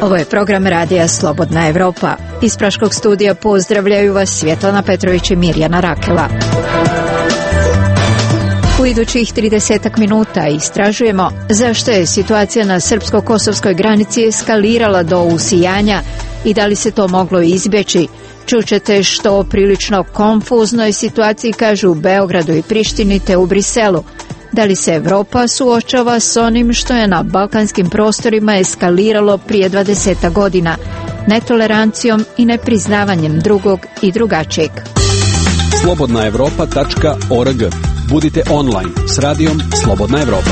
Ovo je program radija Slobodna Evropa. Iz Praškog studija pozdravljaju vas Svjetlana Petrović i Mirjana Rakela. U idućih 30 minuta istražujemo zašto je situacija na srpsko-kosovskoj granici eskalirala do usijanja i da li se to moglo izbjeći. Čućete što o prilično konfuznoj situaciji kažu u Beogradu i Prištini te u Briselu. Da li se Evropa suočava s onim što je na balkanskim prostorima eskaliralo prije 20 godina, netolerancijom i nepriznavanjem drugog i drugačijeg. Slobodnaevropa.org. Budite online s radijom Slobodna Evropa.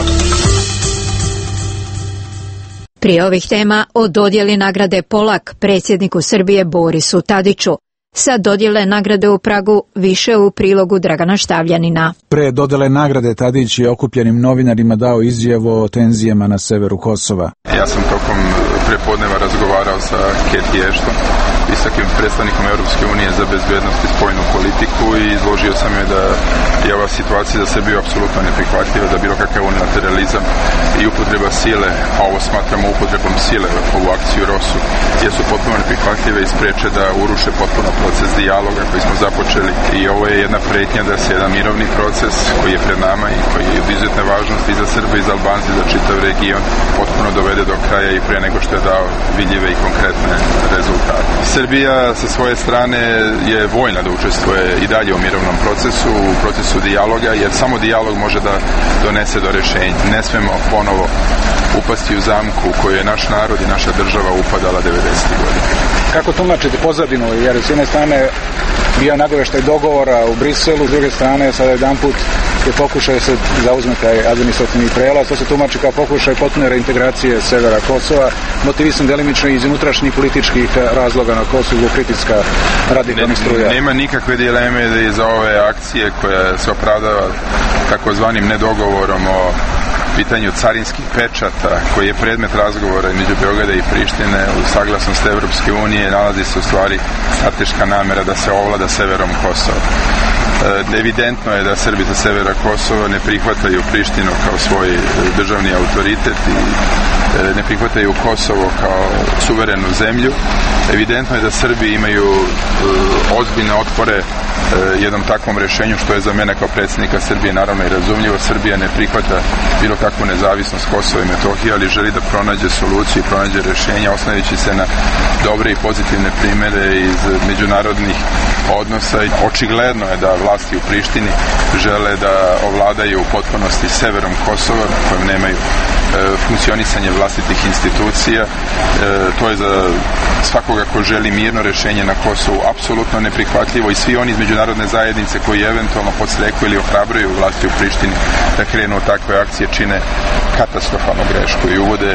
Prije ovih tema o dodjeli nagrade Polak predsjedniku Srbije Borisu Tadiću. Sa dodjele nagrade u Pragu više u prilogu Dragana Štavljanina. Pre dodjele nagrade Tadić je okupljenim novinarima dao izjavu o tenzijama na severu Kosova. Ja sam tokom prepodneva razgovarao sa Cathy Ashton, visokim predstavnikom Europske unije za bezbednost i spoljnu politiku, i izložio sam joj da je ova situacija za Srbiju apsolutno neprihvatljiva, da bilo kakav unilateralizam i upotreba sile, a ovo smatramo upotrebom sile, ovu akciju ROSU, jer su potpuno neprihvatljive i spreče da uruše potpuno proces dijaloga koji smo započeli. I ovo je jedna pretnja da se jedan mirovni proces koji je pred nama i koji je od izuzetne važnosti i za Srbe i za Albance i za čitav region potpuno dovede do kraja i pre nego što je dao vidljive i konkretne rezultate. Srbija sa svoje strane je voljna da učestvuje i dalje u mirovnom procesu, u procesu dijaloga, jer samo dijalog može da donese do rješenja. Ne smemo ponovo upasti u zamku u koju je naš narod i naša država upadala 90. godina. Kako tumačite pozadinu, jer s jedne strane bio nagoveštaj dogovora u Briselu, s druge strane sada jedanput je pokušaj da se zauzme taj administrativni prelaz, to se tumači kao pokušaj potpune reintegracije severa Kosova, motivisan delimično iz unutrašnjih političkih razloga na Kosovu zbog pritiska radikalnih struja. Nema nikakve dileme da iza ove akcije koja se opravdava takozvanim nedogovorom o pitanju carinskih pečata, koji je predmet razgovora između Beograda i Prištine, u saglasnost Evropske unije nalazi se u stvari strateška namera da se ovlada severom Kosova. Evidentno je da Srbi sa severa Kosova ne prihvataju Prištinu kao svoj državni autoritet i ne prihvataju Kosovo kao suverenu zemlju. Evidentno je da Srbi imaju ozbiljne otpore jednom takvom rješenju, što je za mene kao predsjednika Srbije naravno i razumljivo. Srbija ne prihvata bilo kakvu nezavisnost Kosova i Metohije, ali želi da pronađe soluciju i pronađe rješenja osnovići se na dobre i pozitivne primjere iz međunarodnih odnosa. Očigledno je da vlasti u Prištini žele da ovladaju u potpunosti severom Kosova, na kojem nemaju funkcionisanje vlastitih institucija. To je za svakoga ko želi mirno rješenje na Kosovu apsolutno neprihvatljivo, i svi oni iz međunarodne zajednice koji eventualno podstreku ili ohrabruju vlasti u Prištini da krenu takve akcije čine katastrofalnu grešku i uvode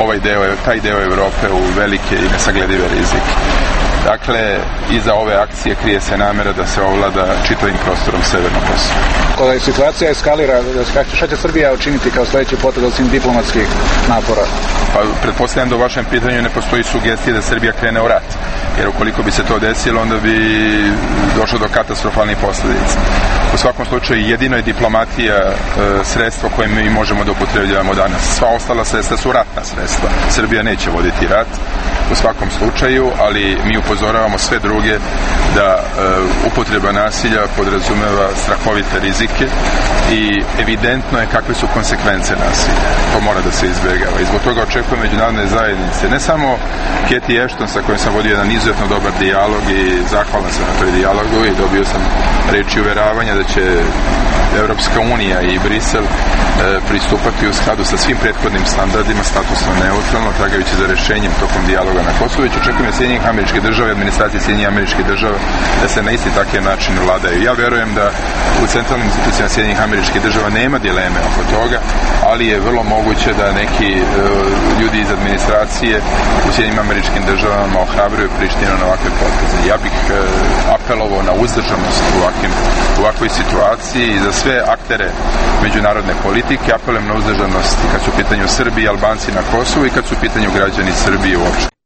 taj deo Evrope u velike i nesagledive rizike. Dakle, iza ove akcije krije se namjera da se ovlada čitavim prostorom severnog Kosova. Kada situacija eskalira, šta će Srbija učiniti kao sljedeći potez osim diplomatskih napora? Pa, pretpostavljam da u vašem pitanju ne postoji sugestija da Srbija krene u rat, jer ukoliko bi se to desilo, onda bi došlo do katastrofalnih posljedica. U svakom slučaju, jedino je diplomatija sredstvo koje mi možemo da upotrebljavamo danas. Sva ostala sredstva su ratna sredstva. Srbija neće voditi rat u svakom slučaju, ali mi upozoravamo sve druge da upotreba nasilja podrazumeva strahovite rizike i evidentno je kakve su konsekvence nasilja. To mora da se izbjegava i zbog toga očekujem međunarodne zajednice, ne samo Cathy Ashton sa kojom sam vodio jedan izuzetno dobar dijalog i zahvalan sam na toj dijalogu i dobio sam reči uveravanja da će Europska unija i Brisel pristupati u skladu sa svim prethodnim standardima statusno neutralno, tragajući za rješenjem tokom dijaloga na Kosovu. Već očekujem Sjedinjenih Američkih Država i administracije Sjedinjenih Američkih Država da se na isti takav način vladaju. Ja verujem da u centralnim institucijama Sjedinjenih Američkih Država nema dileme oko toga, ali je vrlo moguće da neki ljudi iz administracije u Sjedinjenim Američkim Državama ohrabruju Prištinu na ovakve poteze. Ja bih apelovao na uzdržanost u ovakvoj situaciji i za sve aktere međunarodne politike apelujem na uzdržanost kad su u pitanju Srbi i Albanci na Kosovu i kad su u pitanju građani Srbije uopšte.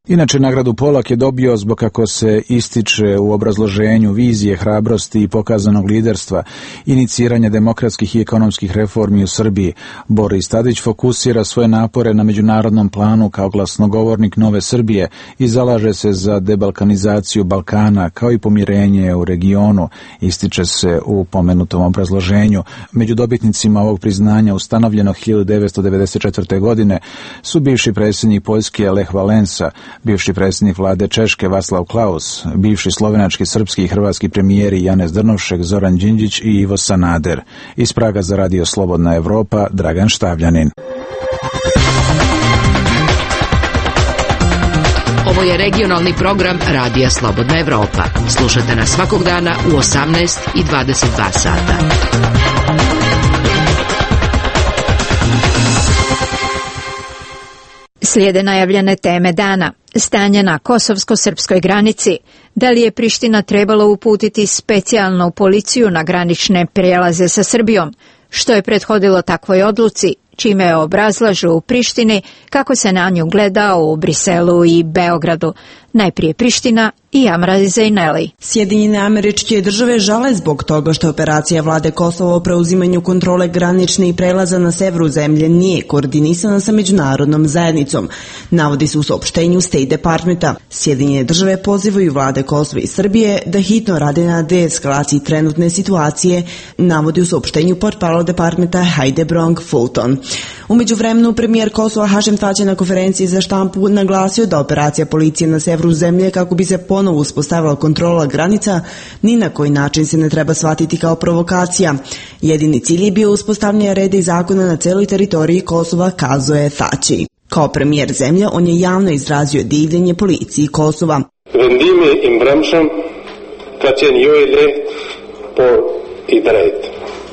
Inače, nagradu Polak je dobio zbog, kako se ističe u obrazloženju, vizije, hrabrosti i pokazanog liderstva, iniciranja demokratskih i ekonomskih reformi u Srbiji. Boris Tadić fokusira svoje napore na međunarodnom planu kao glasnogovornik Nove Srbije i zalaže se za debalkanizaciju Balkana kao i pomirenje u regionu, ističe se u pomenutom obrazloženju. Među dobitnicima ovog priznanja, ustanovljeno 1994. godine, su bivši predsjednik Poljske Lech Valensa, bivši predsjednik vlade Češke Václav Klaus, bivši slovenački, srpski i hrvatski premijeri Janez Drnovšek, Zoran Đinđić i Ivo Sanader. Iz Praga za Radio Slobodna Evropa, Dragan Štavljanin. Ovo je regionalni program Radija Slobodna Evropa. Slušajte nas svakog dana u 18 i 22 sata. Slijede najavljene teme dana. Stanje na kosovsko-srpskoj granici. Da li je Priština trebalo uputiti specijalnu policiju na granične prijelaze sa Srbijom? Što je prethodilo takvoj odluci? Čime obrazlažu u Prištini, kako se na nju gleda u Briselu i Beogradu. Najprije Priština i Amra Zejneli. Sjedinjene Američke Države žale zbog toga što operacija vlade Kosova o preuzimanju kontrole graničnih prelaza na severu zemlje nije koordinisana sa međunarodnom zajednicom, navodi se u saopštenju State Departmenta. Sjedinjene Države pozivaju vlade Kosova i Srbije da hitno rade na deeskalaciji trenutne situacije, navodi u saopštenju portparol Departmenta Heide Bronk-Fulton. U međuvremenu premijer Kosova Hašem Tači na konferenciji za štampu naglasio da operacija policije na severu zemlje kako bi se ponovo uspostavila kontrola granica ni na koji način se ne treba shvatiti kao provokacija. Jedini cilj je bio uspostavljanje reda i zakona na celoj teritoriji Kosova, kazuje Tači. Kao premijer zemlje, on je javno izrazio divljenje policiji Kosova. Vendimi im bremsem, kad će njoj let por i drejt.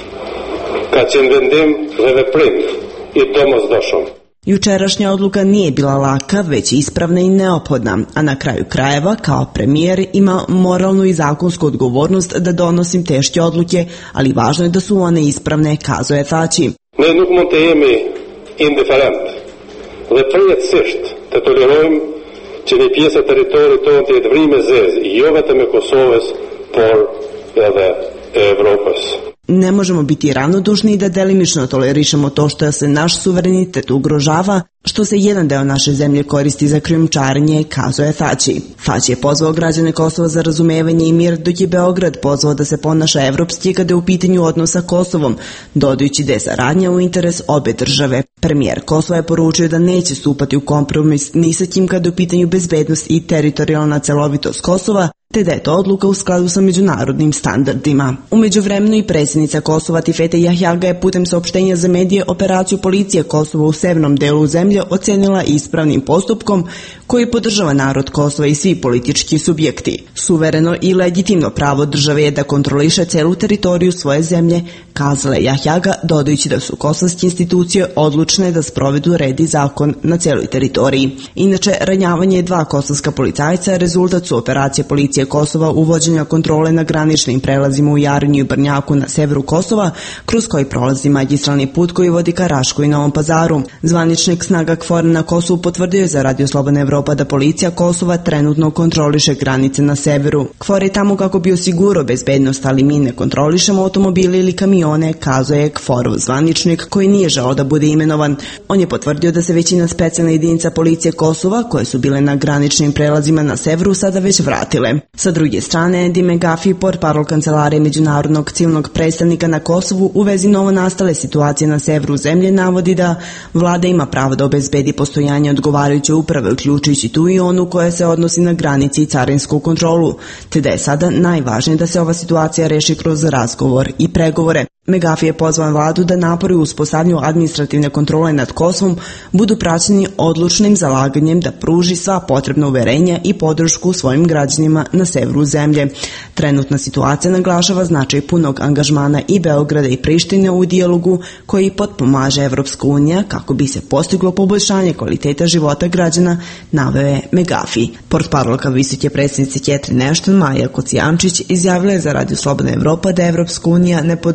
Kad će vendim leve plit i tomos došom. Jučerašnja odluka nije bila laka, već ispravna i neophodna, a na kraju krajeva, kao premijer, ima moralnu i zakonsku odgovornost da donosim teške odluke, ali važno je da su one ispravne, kazuje Tači. Ne nuk mund të jemi indiferent dhe përjet sisht të tolerojmë që një pjesë e teritorit tonë të jetë vrimë e zezë, jo vetëm e Kosovës, por edhe e Evropës. Ne možemo biti ravnodušni i da delimično tolerišemo to što se naš suverenitet ugrožava, što se jedan deo naše zemlje koristi za krijumčarenje, kazuje Tači. Tači je pozvao građane Kosova za razumevanje i mir, dok je Beograd pozvao da se ponaša evropski kada je u pitanju odnos sa Kosovom, dodajući da je saradnja u interes obe države. Premijer Kosova je poručio da neće stupati u kompromis ni sa kim kada je u pitanju bezbednost i teritorijalna celovitost Kosova, te da je to odluka u skladu sa međunarodnim standardima. U međuvremenu i predsjednica Kosova Tifete Jahjaga je putem saopštenja za medije operaciju policije Kosova u severnom delu zemlje ocenila ispravnim postupkom koji podržava narod Kosova i svi politički subjekti. Suvereno i legitimno pravo države je da kontroliše celu teritoriju svoje zemlje, kazala je Jahjaga, dodajući da su kosovske institucije odlučne da sprovedu red i zakon na celoj teritoriji. Inače, ranjavanje dva kosovska policajca rezultat su operacije policije Kosova uvođenja kontrole na graničnim prelazima u Jarinju i Brnjaku na severu Kosova, kroz koji prolazi magistralni put koji vodi ka Raškoj i Novom Pazaru. Zvaničnik snaga KFOR na Kosovu potvrdio je za Radio Slobodna Evropa da policija Kosova trenutno kontroliše granice na severu. KFOR je tamo kako bi osigurao bezbednost, ali mi ne kontrolišemo automobile ili kamione, kazuje KFOR-ov zvaničnik koji nije želeo da bude imenovan. On je potvrdio da se većina specijalne jedinica policije Kosova, koje su bile na graničnim prelazima na severu, sada već vratile. Sa druge strane, Dime Gafi, portparol kancelarije međunarodnog civilnog predstavnika na Kosovu u vezi novo nastale situacije na severu zemlje navodi da vlada ima pravo da obezbedi postojanje odgovarajuće uprave, uključujući tu i onu koja se odnosi na granici i carinsku kontrolu, te da je sada najvažnije da se ova situacija reši kroz razgovor i pregovore. Megafi je pozvan vladu da napori u uspostavljanju administrativne kontrole nad Kosovom budu praćeni odlučnim zalaganjem da pruži sva potrebna uverenja i podršku svojim građanima na severu zemlje. Trenutna situacija naglašava značaj punog angažmana i Beograda i Prištine u dijalogu koji potpomaže Evropska unija kako bi se postiglo poboljšanje kvaliteta života građana, naveo je Megafi. Portparolka visoke predsjednice Catherine Ashton Maja Kocijančić izjavila je za Radio Slobodna Evropa da Evropska unija ne podržava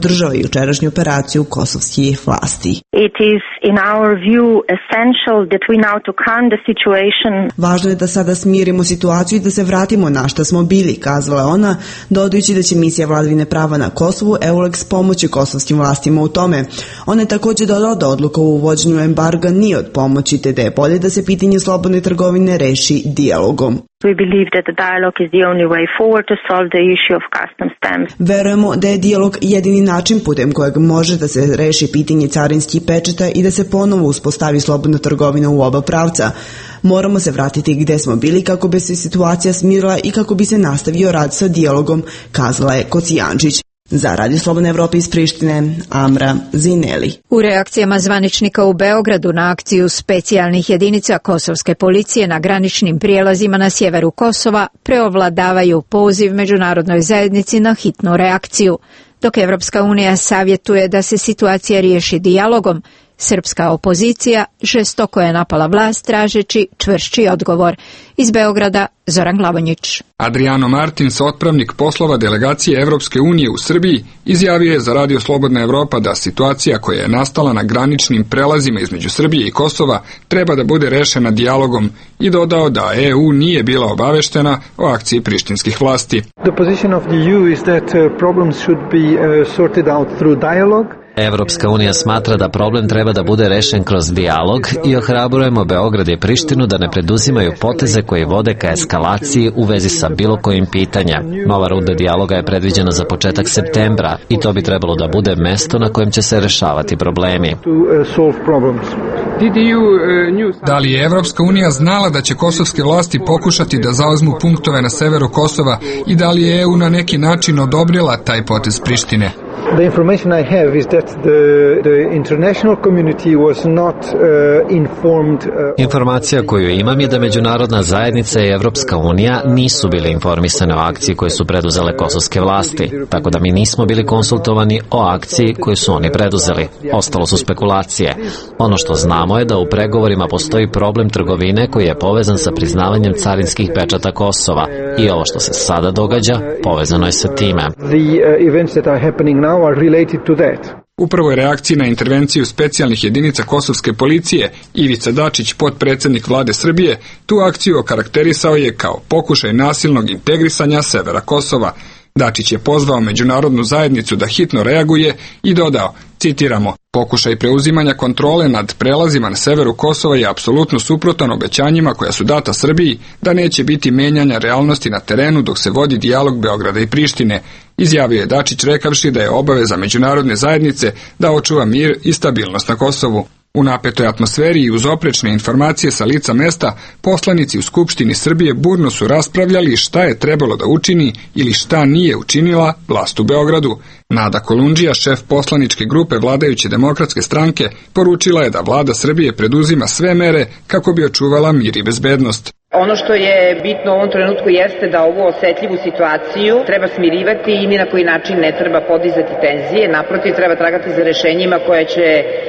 jučerašnju operaciju kosovskih vlasti. It is in our view essential that we now to calm the situation. Važno je da sada smirimo situaciju i da se vratimo na šta smo bili, kazala je ona, dodajući da će misija vladavine prava na Kosovu EULEX pomoći kosovskim vlastima u tome. Ona je također dodala da odluka o uvođenju embarga nije od pomoći, te da je bolje da se pitanje slobodne trgovine reši dijalogom. We believe that the dialogue is the only way forward to solve the issue of custom stamps. Verujemo da je dijalog jedini način putem kojeg može da se reši pitanje carinskih pečata i da se ponovo uspostavi slobodna trgovina u oba pravca. Moramo se vratiti gde smo bili kako bi se situacija smirila i kako bi se nastavio rad sa dijalogom, kazala je Kocijančić. Za Radio Slobodna Evropa iz Prištine, Amra Zineli. U reakcijama zvaničnika u Beogradu na akciju specijalnih jedinica kosovske policije na graničnim prijelazima na sjeveru Kosova preovladavaju poziv međunarodnoj zajednici na hitnu reakciju. Dok Evropska unija savjetuje da se situacija riješi dijalogom, srpska opozicija žestoko je napala vlast tražeći čvršći odgovor. Iz Beograda, Zoran Glavonjić. Adriano Martins, otpravnik poslova delegacije Evropske unije u Srbiji, izjavio je za Radio Slobodna Evropa da situacija koja je nastala na graničnim prelazima između Srbije i Kosova treba da bude rešena dijalogom i dodao da EU nije bila obaveštena o akciji prištinskih vlasti. The position of the EU is that problems should be sorted out through dialogue. Evropska unija smatra da problem treba da bude rešen kroz dijalog i ohrabrujemo Beograd i Prištinu da ne preduzimaju poteze koji vode ka eskalaciji u vezi sa bilo kojim pitanjem. Nova runda dijaloga je predviđena za početak septembra i to bi trebalo da bude mesto na kojem će se rešavati problemi. Da li je Evropska unija znala da će kosovske vlasti pokušati da zauzmu punktove na severu Kosova i da li je EU na neki način odobrila taj potez Prištine? The information I have is that the international community was not informed. Informacija koju imam je da međunarodna zajednica i Evropska unija nisu bili informisane o akciji koju su preduzele kosovske vlasti, tako da mi nismo bili konsultovani o akciji koju su oni preduzeli. Ostalo su spekulacije. Ono što znamo je da u pregovorima postoji problem trgovine koji je povezan sa priznavanjem carinskih pečata Kosova i ovo što se sada događa povezano je sa time. The events that are happening now are related to that. U prvoj reakciji na intervenciju specijalnih jedinica kosovske policije, Ivica Dačić, potpredsjednik vlade Srbije, tu akciju okarakterisao je kao pokušaj nasilnog integrisanja severa Kosova. Dačić je pozvao međunarodnu zajednicu da hitno reaguje i dodao, citiramo, pokušaj preuzimanja kontrole nad prelazima na severu Kosova je apsolutno suprotan obećanjima koja su data Srbiji da neće biti menjanja realnosti na terenu dok se vodi dijalog Beograda i Prištine. Izjavio je Dačić rekavši da je obaveza međunarodne zajednice da očuva mir i stabilnost na Kosovu. U napetoj atmosferi i uz oprečne informacije sa lica mesta, poslanici u Skupštini Srbije burno su raspravljali šta je trebalo da učini ili šta nije učinila vlast u Beogradu. Nada Kolundžija, šef poslaničke grupe vladajuće demokratske stranke, poručila je da vlada Srbije preduzima sve mere kako bi očuvala mir i bezbednost. Ono što je bitno u ovom trenutku jeste da ovu osetljivu situaciju treba smirivati i ni na koji način ne treba podizati tenzije. Naprotiv, treba tragati za rešenjima koje će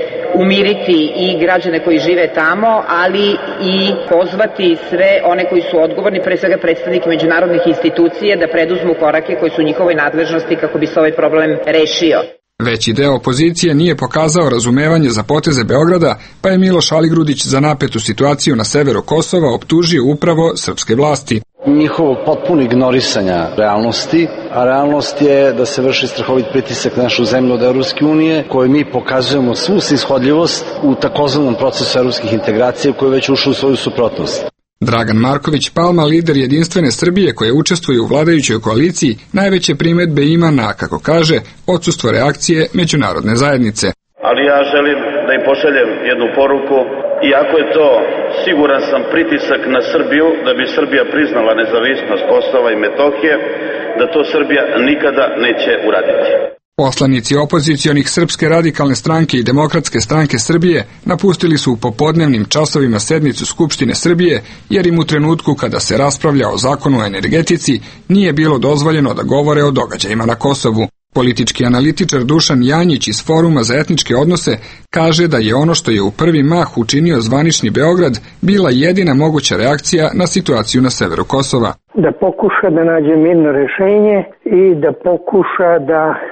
umiriti i građane koji žive tamo, ali i pozvati sve one koji su odgovorni, pre svega predstavnike međunarodnih institucija, da preduzmu korake koji su u njihovoj nadležnosti kako bi se ovaj problem rešio. Veći deo opozicije nije pokazao razumevanje za poteze Beograda, pa je Miloš Aligrudić za napetu situaciju na severu Kosova optužio upravo srpske vlasti. Njihovog potpuno ignorisanja realnosti, a realnost je da se vrši strahovit pritisak na našu zemlju od Evropske unije, koje mi pokazujemo svu snishodljivost u takozvanom procesu evropskih integracija koji već ušao u svoju suprotnost. Dragan Marković Palma, lider Jedinstvene Srbije koje učestvuje u vladajućoj koaliciji, najveće primedbe ima na, kako kaže, odsustvo reakcije međunarodne zajednice. Ali ja želim da im pošaljem jednu poruku, iako je to, siguran sam, pritisak na Srbiju, da bi Srbija priznala nezavisnost Kosova i Metohije, da to Srbija nikada neće uraditi. Poslanici opozicionih Srpske radikalne stranke i Demokratske stranke Srbije napustili su u popodnevnim časovima sednicu Skupštine Srbije, jer im u trenutku kada se raspravlja o zakonu o energetici nije bilo dozvoljeno da govore o događajima na Kosovu. Politički analitičar Dušan Janjić iz Foruma za etničke odnose kaže da je ono što je u prvi mah učinio zvanični Beograd bila jedina moguća reakcija na situaciju na severu Kosova. Da pokuša da nađe mirno rešenje i da pokuša da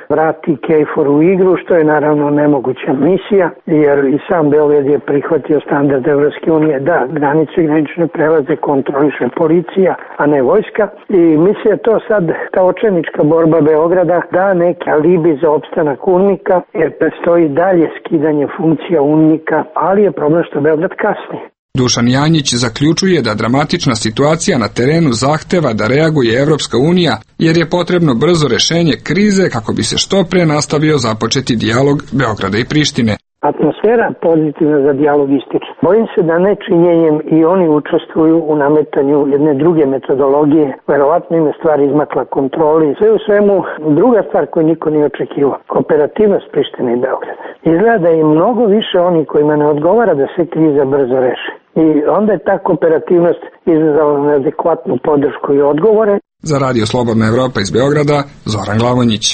vrati KFOR u igru, što je naravno nemoguća misija, jer i sam Beograd je prihvatio standard Evropske unije da granice i granične prelaze kontroliše policija, a ne vojska. I mislim da to sad ta očajnička borba Beograda da neki alibi za opstanak UNMIK-a, jer predstoji dalje skidanje funkcija UNMIK-a, ali je problem što Beograd kasni. Dušan Janjić zaključuje da dramatična situacija na terenu zahteva da reaguje Evropska unija, jer je potrebno brzo rešenje krize kako bi se što pre nastavio započeti dijalog Beograda i Prištine. Atmosfera pozitivna za dijalog ističe. Bojim se da nečinjenjem i oni učestvuju u nametanju jedne druge metodologije. Verovatno im je stvar izmakla kontroli. Sve u svemu, druga stvar koju niko nije očekivao, kooperativnost Prištine i Beograda. Izgleda da je mnogo više oni kojima ne odgovara da se kriza brzo reši. I onda je ta kooperativnost izazvala neadekvatnu podršku i odgovore. Za Radio Slobodna Evropa iz Beograda, Zoran Glavonjić.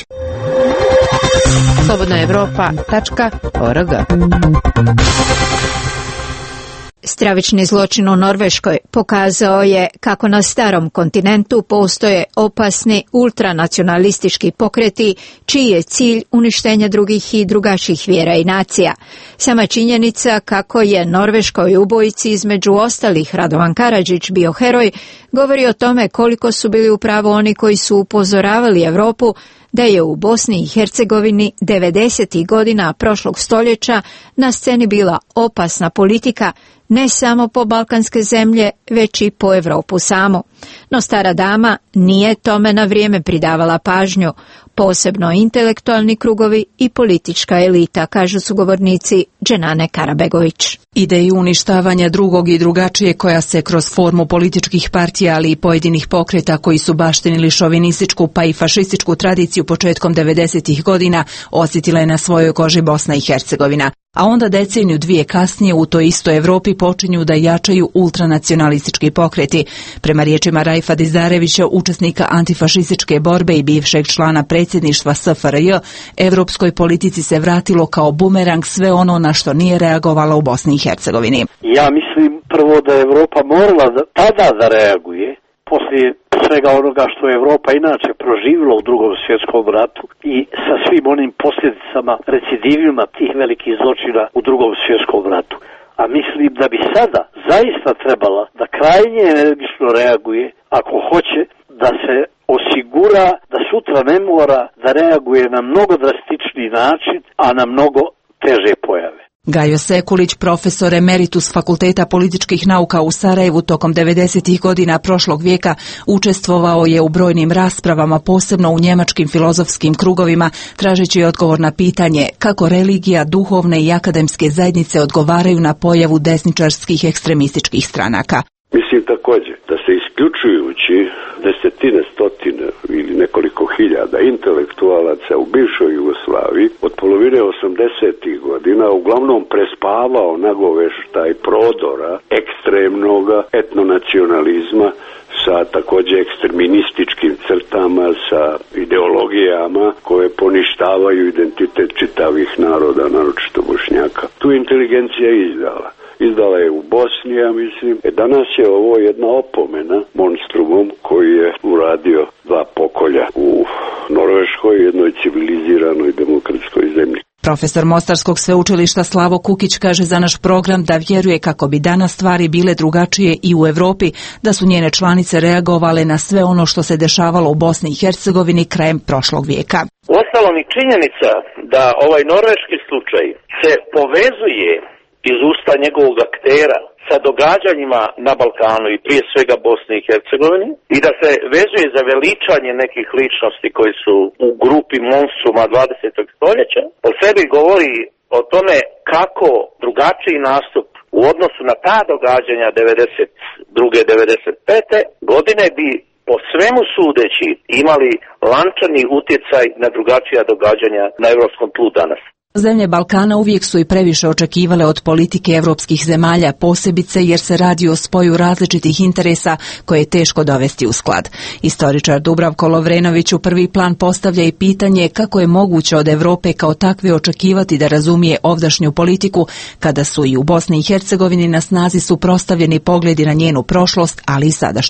slobodnaevropa.org. Stravični zločin u Norveškoj pokazao je kako na starom kontinentu postoje opasni ultranacionalistički pokreti čiji je cilj uništenje drugih i drugačijih vjera i nacija. Sama činjenica kako je norveškoj ubojici između ostalih Radovan Karadžić bio heroj govori o tome koliko su bili u pravu oni koji su upozoravali Europu da je u Bosni i Hercegovini 90. godina prošlog stoljeća na sceni bila opasna politika ne samo po balkanske zemlje, već i po Europu samu. No stara dama nije tome na vrijeme pridavala pažnju, posebno intelektualni krugovi i politička elita, kažu sugovornici Dženane Karabegović. Ideju uništavanja drugog i drugačije koja se kroz formu političkih partija, ali i pojedinih pokreta koji su baštinili šovinističku pa i fašističku tradiciju početkom 90. godina osjetila je na svojoj koži Bosna i Hercegovina. A onda deceniju dvije kasnije u toj istoj Evropi počinju da jačaju ultranacionalistički pokreti. Prema riječima Rajfa Dizarevića, učesnika antifašističke borbe i bivšeg člana predsjedništva SFRJ, evropskoj politici se vratilo kao bumerang sve ono na što nije reagovala u Bosni i Hercegovini. Ja mislim prvo da je Evropa morala tada da reaguje, poslije svega onoga što je Evropa inače proživjela u Drugom svjetskom ratu i sa svim onim posljedicama, recidivima tih velikih zločina u Drugom svjetskom ratu. A mislim da bi sada zaista trebala da krajnje energično reaguje ako hoće da se osigura da sutra ne mora da reaguje na mnogo drastičniji način, a na mnogo teže pojave. Gajo Sekulić, profesor emeritus Fakulteta političkih nauka u Sarajevu tokom 90. godina prošlog vijeka, učestvovao je u brojnim raspravama, posebno u njemačkim filozofskim krugovima, tražeći odgovor na pitanje kako religija, duhovne i akademske zajednice odgovaraju na pojavu desničarskih ekstremističkih stranaka. Mislim također da se isključujući desetine, stotine ili nekoliko hiljada intelektualaca u bivšoj Jugoslaviji od polovine 80. godina uglavnom prespavao nagoveštaj prodora ekstremnog etnonacionalizma sa također ekstremističkim crtama, sa ideologijama koje poništavaju identitet čitavih naroda, naročito Bošnjaka. Tu inteligencija je izdala. Izdala je u Bosni, ja mislim. Danas je ovo jedna opomena monstrumom koji je uradio dva pokolja u Norveškoj, jednoj civiliziranoj demokratskoj zemlji. Profesor Mostarskog sveučilišta Slavo Kukić kaže za naš program da vjeruje kako bi danas stvari bile drugačije i u Europi, da su njene članice reagovale na sve ono što se dešavalo u Bosni i Hercegovini krajem prošlog vijeka. Uostalom i činjenica da ovaj norveški slučaj se povezuje iz usta njegovog aktera sa događanjima na Balkanu i prije svega Bosni i Hercegovini i da se vezuje za veličanje nekih ličnosti koji su u grupi monstruma 20. stoljeća, po sebi govori o tome kako drugačiji nastup u odnosu na ta događanja 92. 95. godine bi po svemu sudeći imali lančani utjecaj na drugačija događanja na europskom tlu danas. Zemlje Balkana uvijek su i previše očekivale od politike evropskih zemalja, posebice jer se radi o spoju različitih interesa koje je teško dovesti u sklad. Istoričar Dubravko Lovrenović u prvi plan postavlja i pitanje kako je moguće od Europe kao takve očekivati da razumije ovdašnju politiku, kada su i u Bosni i Hercegovini na snazi suprotstavljeni pogledi na njenu prošlost, ali i sadašnjost.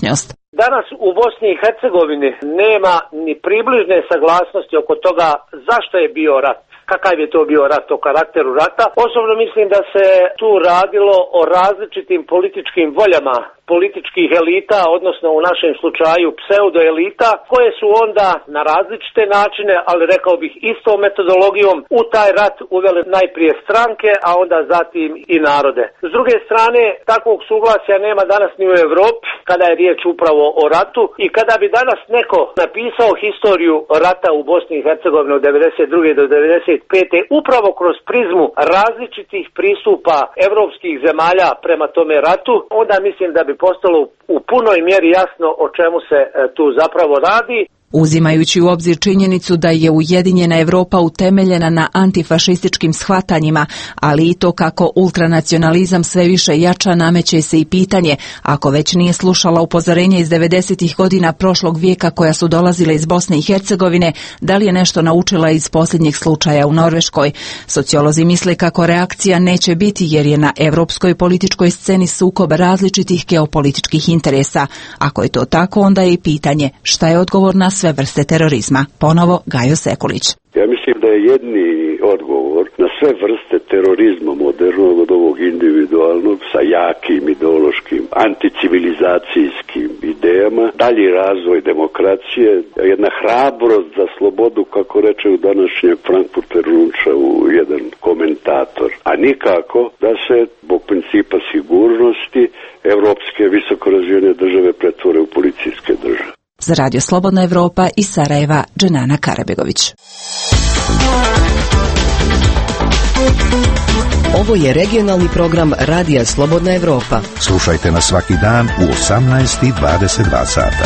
Danas u Bosni i Hercegovini nema ni približne saglasnosti oko toga zašto je bio rat. Kakav je to bio rat, o karakteru rata. Osobno mislim da se tu radilo o različitim političkim voljama političkih elita, odnosno u našem slučaju pseudoelita, koje su onda na različite načine, ali rekao bih istom metodologijom, u taj rat uvele najprije stranke, a onda zatim i narode. S druge strane, takvog suglasja nema danas ni u Evropi, kada je riječ upravo o ratu, i kada bi danas neko napisao historiju rata u Bosni i Hercegovini od 92. do 95. upravo kroz prizmu različitih pristupa evropskih zemalja prema tome ratu, onda mislim da bi postalo u punoj mjeri jasno o čemu se tu zapravo radi. Uzimajući u obzir činjenicu da je ujedinjena Evropa utemeljena na antifašističkim shvatanjima, ali i to kako ultranacionalizam sve više jača, nameće se i pitanje, ako već nije slušala upozorenja iz 90. godina prošlog vijeka koja su dolazile iz Bosne i Hercegovine, da li je nešto naučila iz posljednjeg slučaja u Norveškoj. Sociolozi misle kako reakcija neće biti jer je na evropskoj političkoj sceni sukob različitih geopolitičkih interesa. Ako je to tako, onda je i pitanje šta je odgovor na sve vrste terorizma. Ponovo Gajo Sekulić. Ja mislim da je jedini odgovor na sve vrste terorizma modernog od ovog individualnog sa jakim ideološkim anticivilizacijskim idejama, dalji razvoj demokracije, jedna hrabrost za slobodu, kako reče u današnjem Frankfurter Rundschau jedan komentator, a nikako da se zbog principa sigurnosti evropske visokorazvijene države pretvore u policijske države. Za Radio Slobodna Evropa iz Sarajeva, Dženana Karabegović. Ovo je regionalni program Radija Slobodna Evropa. Slušajte nas svaki dan u 18:22 sata.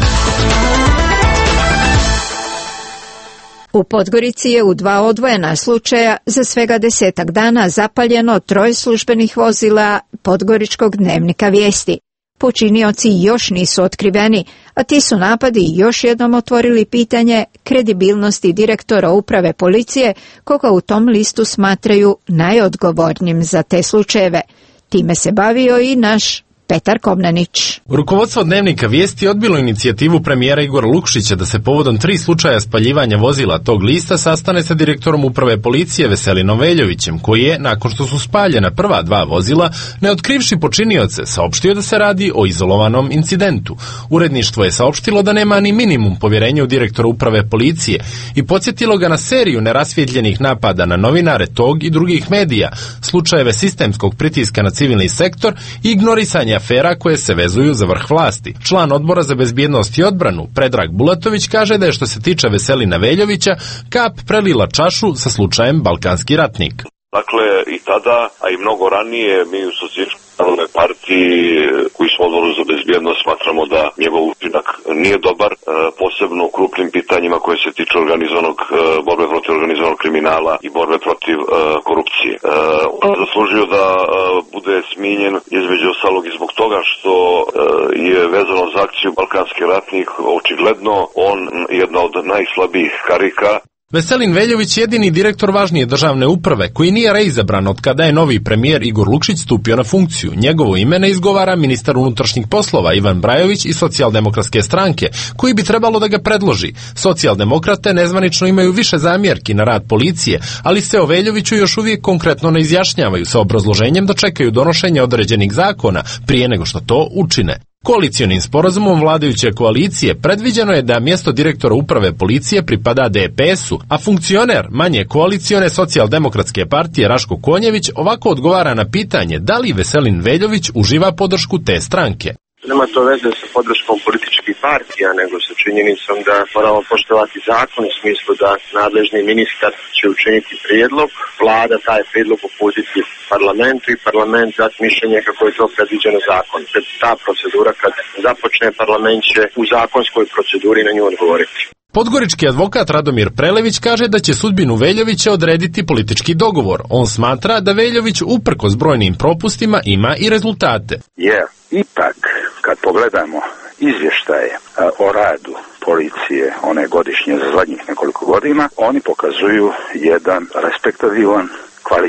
U Podgorici je u 2 odvojena slučaja za svega 10 dana zapaljeno 3 službenih vozila Podgoričkog dnevnika Vijesti. Počinioci još nisu otkriveni, a ti su napadi još jednom otvorili pitanje kredibilnosti direktora uprave policije, koga u tom listu smatraju najodgovornijim za te slučajeve. Time se bavio i naš Petar Komnenić. Rukovodstvo dnevnika Vijesti odbilo inicijativu premijera Igora Lukšića da se povodom 3 slučaja spaljivanja vozila tog lista sastane sa direktorom uprave policije Veselinom Veljovićem, koji je, nakon što su spaljena prva 2 vozila, ne otkrivši počinioce, saopštio da se radi o izolovanom incidentu. Uredništvo je saopštilo da nema ni minimum povjerenja u direktora uprave policije i podsjetilo ga na seriju nerasvjetljenih napada na novinare tog i drugih medija, slučajeve sistemskog pritiska na civilni sektor i ignorisanja afera koje se vezuju za vrh vlasti. Član odbora za bezbjednost i odbranu Predrag Bulatović kaže da je što se tiče Veselina Veljovića kap prelila čašu sa slučajem Balkanski ratnik. Dakle, i tada, a i mnogo ranije, mi u Socijalističkoj partiji koji smo odboru za bezbjednost smatramo da njegov učinak nije dobar, posebno u krupnim pitanjima koje se tiču borbe protiv organizovanog kriminala i borbe protiv korupcije. On je zaslužio da bude smijenjen između ostalog i zbog toga što je vezano za akciju Balkanski ratnik očigledno on jedna od najslabijih karika. Veselin Veljović je jedini direktor važnije državne uprave koji nije reizabran od kada je novi premijer Igor Lukšić stupio na funkciju. Njegovo ime ne izgovara ministar unutrašnjih poslova Ivan Brajović iz Socijaldemokratske stranke, koji bi trebalo da ga predloži. Socijaldemokrate nezvanično imaju više zamjerki na rad policije, ali se o Veljoviću još uvijek konkretno ne izjašnjavaju sa obrazloženjem da čekaju donošenje određenih zakona prije nego što to učine. Koalicionim sporazumom vladajuće koalicije predviđeno je da mjesto direktora uprave policije pripada DPS-u, a funkcioner manje koalicione Socijaldemokratske partije Raško Konjević ovako odgovara na pitanje da li Veselin Veljović uživa podršku te stranke. Nema to veze sa podrškom političkih partija, nego sa činjenicom da moramo poštovati zakon u smislu da nadležni ministar će učiniti prijedlog, vlada taj prijedlog uputiti parlamentu i parlament dati mišljenje kako je to predviđeno zakon. Ta procedura kad započne, parlament će u zakonskoj proceduri na nju odgovoriti. Podgorički advokat Radomir Prelević kaže da će sudbinu Veljovića odrediti politički dogovor. On smatra da Veljović uprkos brojnim propustima ima i rezultate. Ipak, kad pogledamo izvještaje o radu policije, one godišnje za zadnjih nekoliko godina, oni pokazuju jedan respektabilan kvalitet.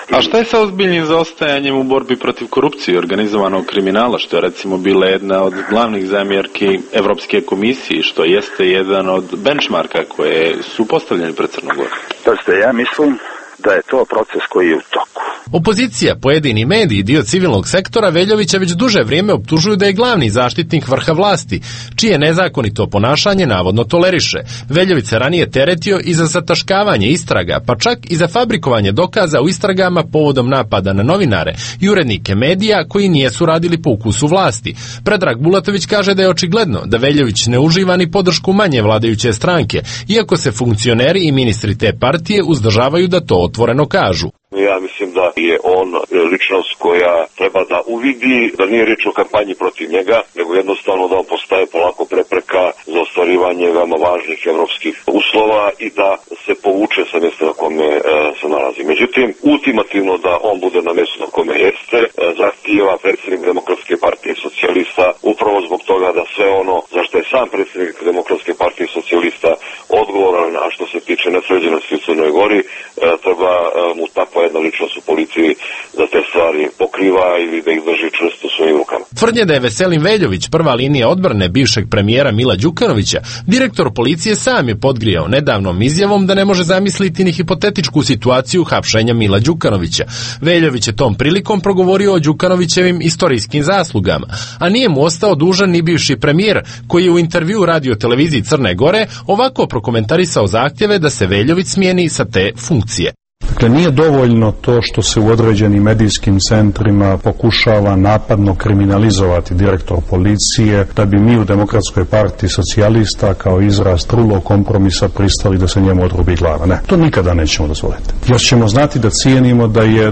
A šta je sa ozbiljnim zaostajanjem u borbi protiv korupcije i organizovanog kriminala, što je recimo bila jedna od glavnih zamjerki Evropske komisije, što jeste jedan od benchmarka koje su postavljeni pred Crnom Gorom? Ja mislim da je to proces koji je u toku. Opozicija, pojedini mediji i dio civilnog sektora Veljovića već duže vrijeme optužuju da je glavni zaštitnik vrha vlasti, čije nezakonito ponašanje navodno toleriše. Veljović se ranije teretio i za zataškavanje istraga, pa čak i za fabrikovanje dokaza u istragama povodom napada na novinare i urednike medija koji nijesu radili po ukusu vlasti. Predrag Bulatović kaže da je očigledno da Veljović ne uživa ni podršku manje vladajuće stranke, iako se funkcioneri i ministri te partije uzdržavaju da to otvoreno kažu. Ja mislim da je on ličnost koja treba da uvidi da nije riječ o kampanji protiv njega, nego jednostavno da on postaje polako prepreka za ostvarivanje veoma važnih evropskih uslova i da se povuče sa mjesta na kome se nalazi. Međutim, ultimativno da on bude na mjestu na kome jeste, zahtijeva predsjednik Demokratske partije socijalista upravo zbog toga da sve ono za što je sam predsjednik Demokratske partije socijalista odgovoran, a što se tiče nesređenosti u Crnoj Gori, treba mu takva jedna ličnost u policiji da te stvari pokriva ili da ih drži čvrsto u svojim rukama. Tvrdnje da je Veselin Veljović prva linija odbrane bivšeg premijera Mila Đukanovića, direktor policije sam je podgrijao nedavnom izjavom da ne može zamisliti ni hipotetičku situaciju hapšenja Mila Đukanovića. Veljović je tom prilikom progovorio o Đukanovićevim istorijskim zaslugama, a nije mu ostao dužan ni bivši premijer, koji je u intervju radio televiziji Crne Gore ovako prokomentarisao zahtjeve da se Veljović smijeni sa te funkcije. Dakle, nije dovoljno to što se u određenim medijskim centrima pokušava napadno kriminalizovati direktor policije, da bi mi u Demokratskoj partiji socijalista kao izraz trulog kompromisa pristali da se njemu odrubi glava. Ne, to nikada nećemo dozvoliti. Još ćemo znati da cijenimo da je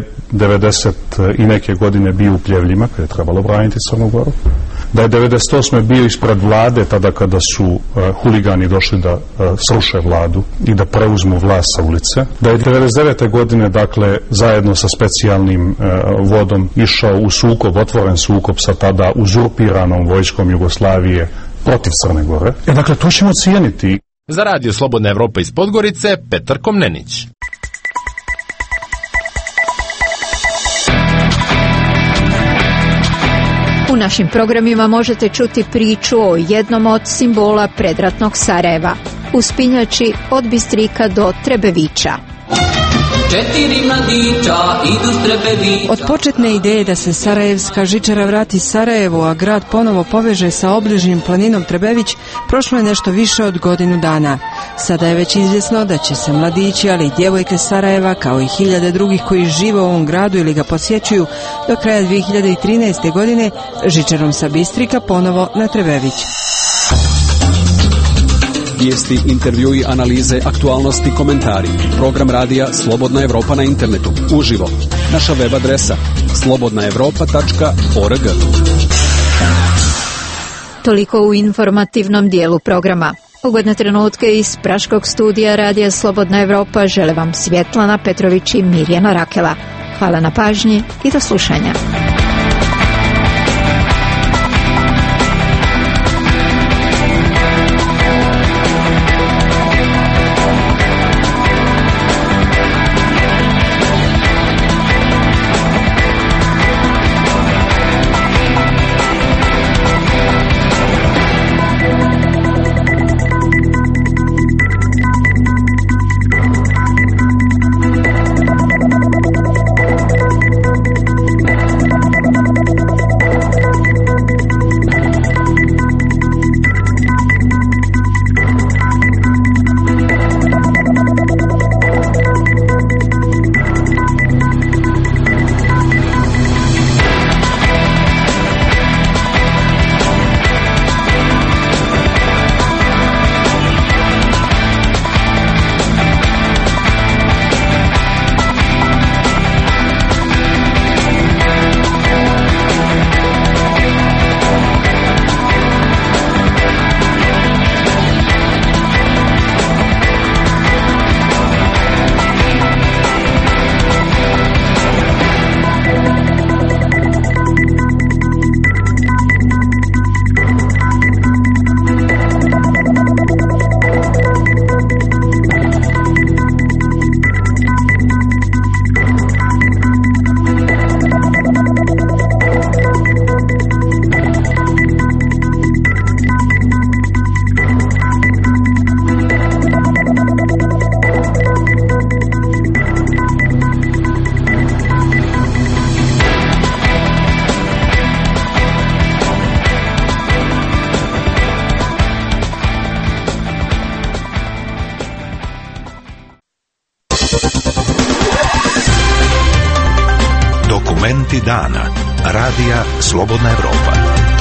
90 i neke godine bio u Pljevljima, kada je trebalo braniti Crnu Goru, da je 98. bio ispred vlade tada kada su huligani došli da sruše vladu i da preuzmu vlast sa ulice, da je 99. godine, dakle, zajedno sa specijalnim vodom išao u sukob, otvoren sukob sa tada uzurpiranom vojskom Jugoslavije protiv Crne Gore. Dakle, to ćemo cijeniti. Za Radio Slobodna Evropa iz Podgorice, Petar Komnenić. U našim programima možete čuti priču o jednom od simbola predratnog Sarajeva, uspinjači od Bistrika do Trebevića. Od početne ideje da se Sarajevska žičara vrati Sarajevu, a grad ponovo poveže sa obližnjim planinom Trebević, prošlo je nešto više od godinu dana. Sada je već izvjesno da će se mladići, ali i djevojke Sarajeva, kao i hiljade drugih koji žive u ovom gradu ili ga posjećuju, do kraja 2013. godine žičarom sa Bistrika ponovo na Trebević. Vijesti, intervjui, analize, aktualnosti, komentari. Program radija Slobodna Evropa na internetu. Uživo. Naša web adresa slobodnaevropa.org. Toliko u informativnom dijelu programa. Ugodne trenutke iz praškog studija radija Slobodna Evropa žele vam Svjetlana Petrović i Mirjana Rakela. Hvala na pažnji i do slušanja. Dokumenti dana. Radija Slobodna Evropa.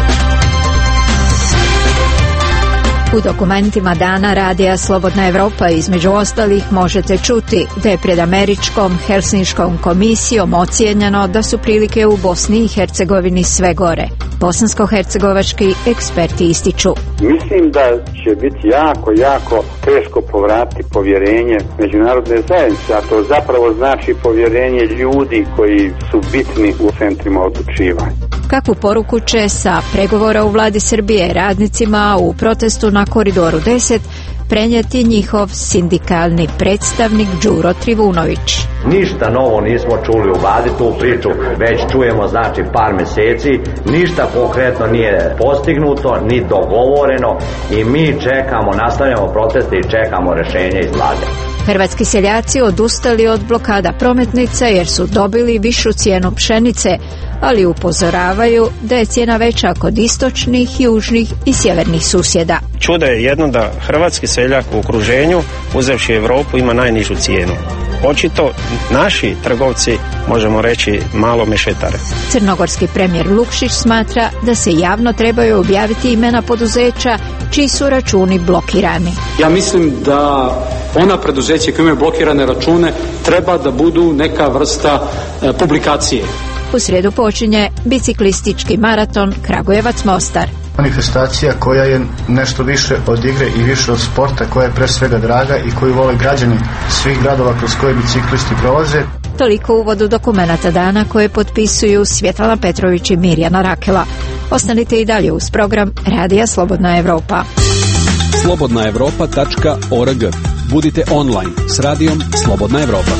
U dokumentima dana Radija Slobodna Evropa između ostalih možete čuti da je pred Američkom Helsinškom komisijom ocijenjeno da su prilike u Bosni i Hercegovini sve gore. Bosansko-hercegovački eksperti ističu: mislim da će biti jako teško povratiti povjerenje međunarodne zajednice, a to zapravo znači povjerenje ljudi koji su bitni u centrima odlučivanja. Kakvu poruku će sa pregovora u vladi Srbije radnicima u protestu na Koridoru 10 prenijeti njihov sindikalni predstavnik Đuro Trivunović? Ništa novo nismo čuli u vladi, tu priču već čujemo znači par mjeseci, ništa konkretno nije postignuto, ni dogovoreno i mi čekamo, nastavljamo proteste i čekamo rješenje iz vlade. Hrvatski seljaci odustali od blokada prometnica jer su dobili višu cijenu pšenice, ali upozoravaju da je cijena veća kod istočnih, južnih i sjevernih susjeda. Čudo je jedno da hrvatski seljak u okruženju, uzevši Europu, ima najnižu cijenu. Očito naši trgovci, možemo reći, malo mešetare. Crnogorski premijer Lukšić smatra da se javno trebaju objaviti imena poduzeća čiji su računi blokirani. Ja mislim da ona preduzeća koja imaju blokirane račune treba da budu neka vrsta publikacije. U srijedu počinje biciklistički maraton Kragujevac-Mostar. Manifestacija koja je nešto više od igre i više od sporta, koja je pre svega draga i koju vole građani svih gradova kroz koje biciklisti prolaze. Toliko u uvodu dokumenata dana koje potpisuju Svjetlana Petrović i Mirjana Rakela. Ostanite i dalje uz program Radija Slobodna Evropa. slobodnaevropa.org. Budite online s radijom Slobodna Evropa.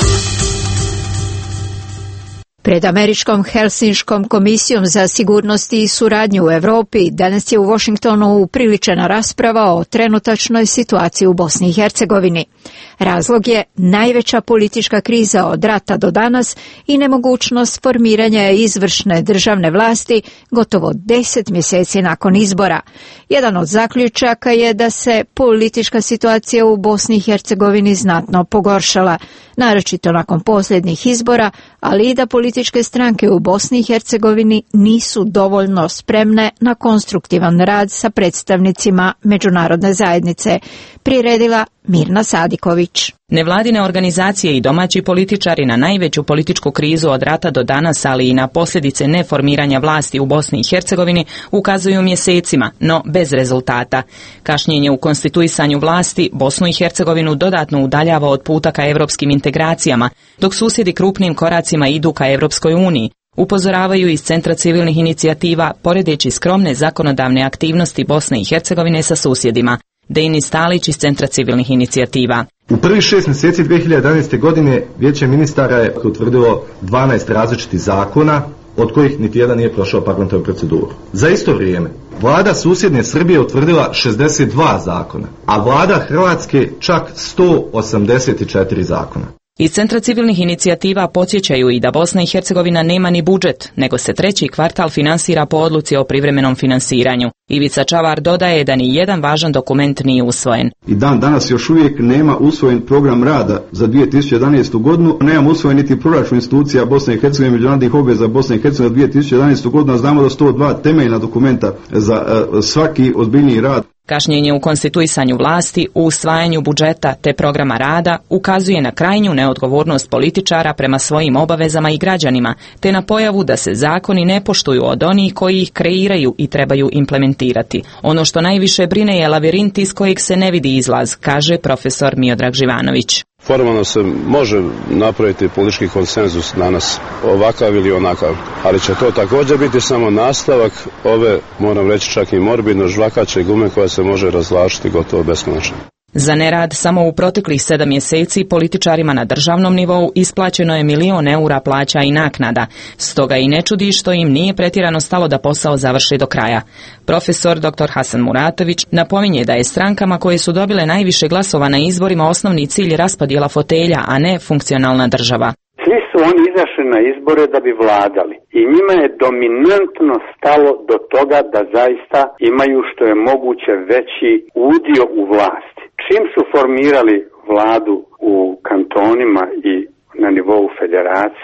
Pred Američkom Helsinškom komisijom za sigurnost i suradnju u Europi danas je u Washingtonu upriličena rasprava o trenutačnoj situaciji u Bosni i Hercegovini. Razlog je najveća politička kriza od rata do danas i nemogućnost formiranja izvršne državne vlasti gotovo 10 mjeseci nakon izbora. Jedan od zaključaka je da se politička situacija u Bosni i Hercegovini znatno pogoršala, naročito nakon posljednjih izbora, ali i da političke stranke u Bosni i Hercegovini nisu dovoljno spremne na konstruktivan rad sa predstavnicima međunarodne zajednice, priredila Mirna Sadiković. Nevladine organizacije i domaći političari na najveću političku krizu od rata do danas, ali i na posljedice neformiranja vlasti u Bosni i Hercegovini ukazuju mjesecima, no bez rezultata. Kašnjenje u konstituisanju vlasti Bosnu i Hercegovinu dodatno udaljava od puta ka europskim integracijama, dok susjedi krupnim koracima idu ka Europskoj uniji, upozoravaju iz Centra civilnih inicijativa, poredeći skromne zakonodavne aktivnosti Bosne i Hercegovine sa susjedima. Denis Stalić iz Centra civilnih inicijativa. U prvih 6 mjeseci 2011. godine Vijeće ministara je utvrdilo 12 različitih zakona, od kojih niti jedan nije prošao parlamentarnu proceduru. Za isto vrijeme, vlada susjedne Srbije utvrdila 62 zakona, a vlada Hrvatske čak 184 zakona. Iz Centra civilnih inicijativa podsjećaju i da Bosna i Hercegovina nema ni budžet, nego se treći kvartal finansira po odluci o privremenom finansiranju. Ivica Čavar dodaje da ni jedan važan dokument nije usvojen. I dan danas još uvijek nema usvojen program rada za 2011. godinu, nema usvojen niti proračun institucija Bosne i Hercegovine, međunarodnih obveza Bosne i Hercegovine za 2011. godinu, a znamo da su to 2 temeljna dokumenta za svaki ozbiljniji rad. Kašnjenje u konstituisanju vlasti, u usvajanju budžeta te programa rada ukazuje na krajnju neodgovornost političara prema svojim obavezama i građanima, te na pojavu da se zakoni ne poštuju od onih koji ih kreiraju i trebaju implementirati. Ono što najviše brine je lavirint iz kojeg se ne vidi izlaz, kaže profesor Miodrag Živanović. Formalno se može napraviti politički konsenzus danas, ovakav ili onakav, ali će to također biti samo nastavak ove, moram reći čak i morbidno žvakaće gume koja se može razvlačiti gotovo beskonačno. Za nerad samo u proteklih 7 mjeseci političarima na državnom nivou isplaćeno je 1 milion eura plaća i naknada, stoga i ne čudi što im nije pretjerano stalo da posao završi do kraja. Profesor dr. Hasan Muratović napominje da je strankama koje su dobile najviše glasova na izborima osnovni cilj raspodjela fotelja, a ne funkcionalna država. Svi su oni izašli na izbore da bi vladali i njima je dominantno stalo do toga da zaista imaju što je moguće veći udio u vlasti. Čim su formirali vladu u kantonima i na nivou federacije,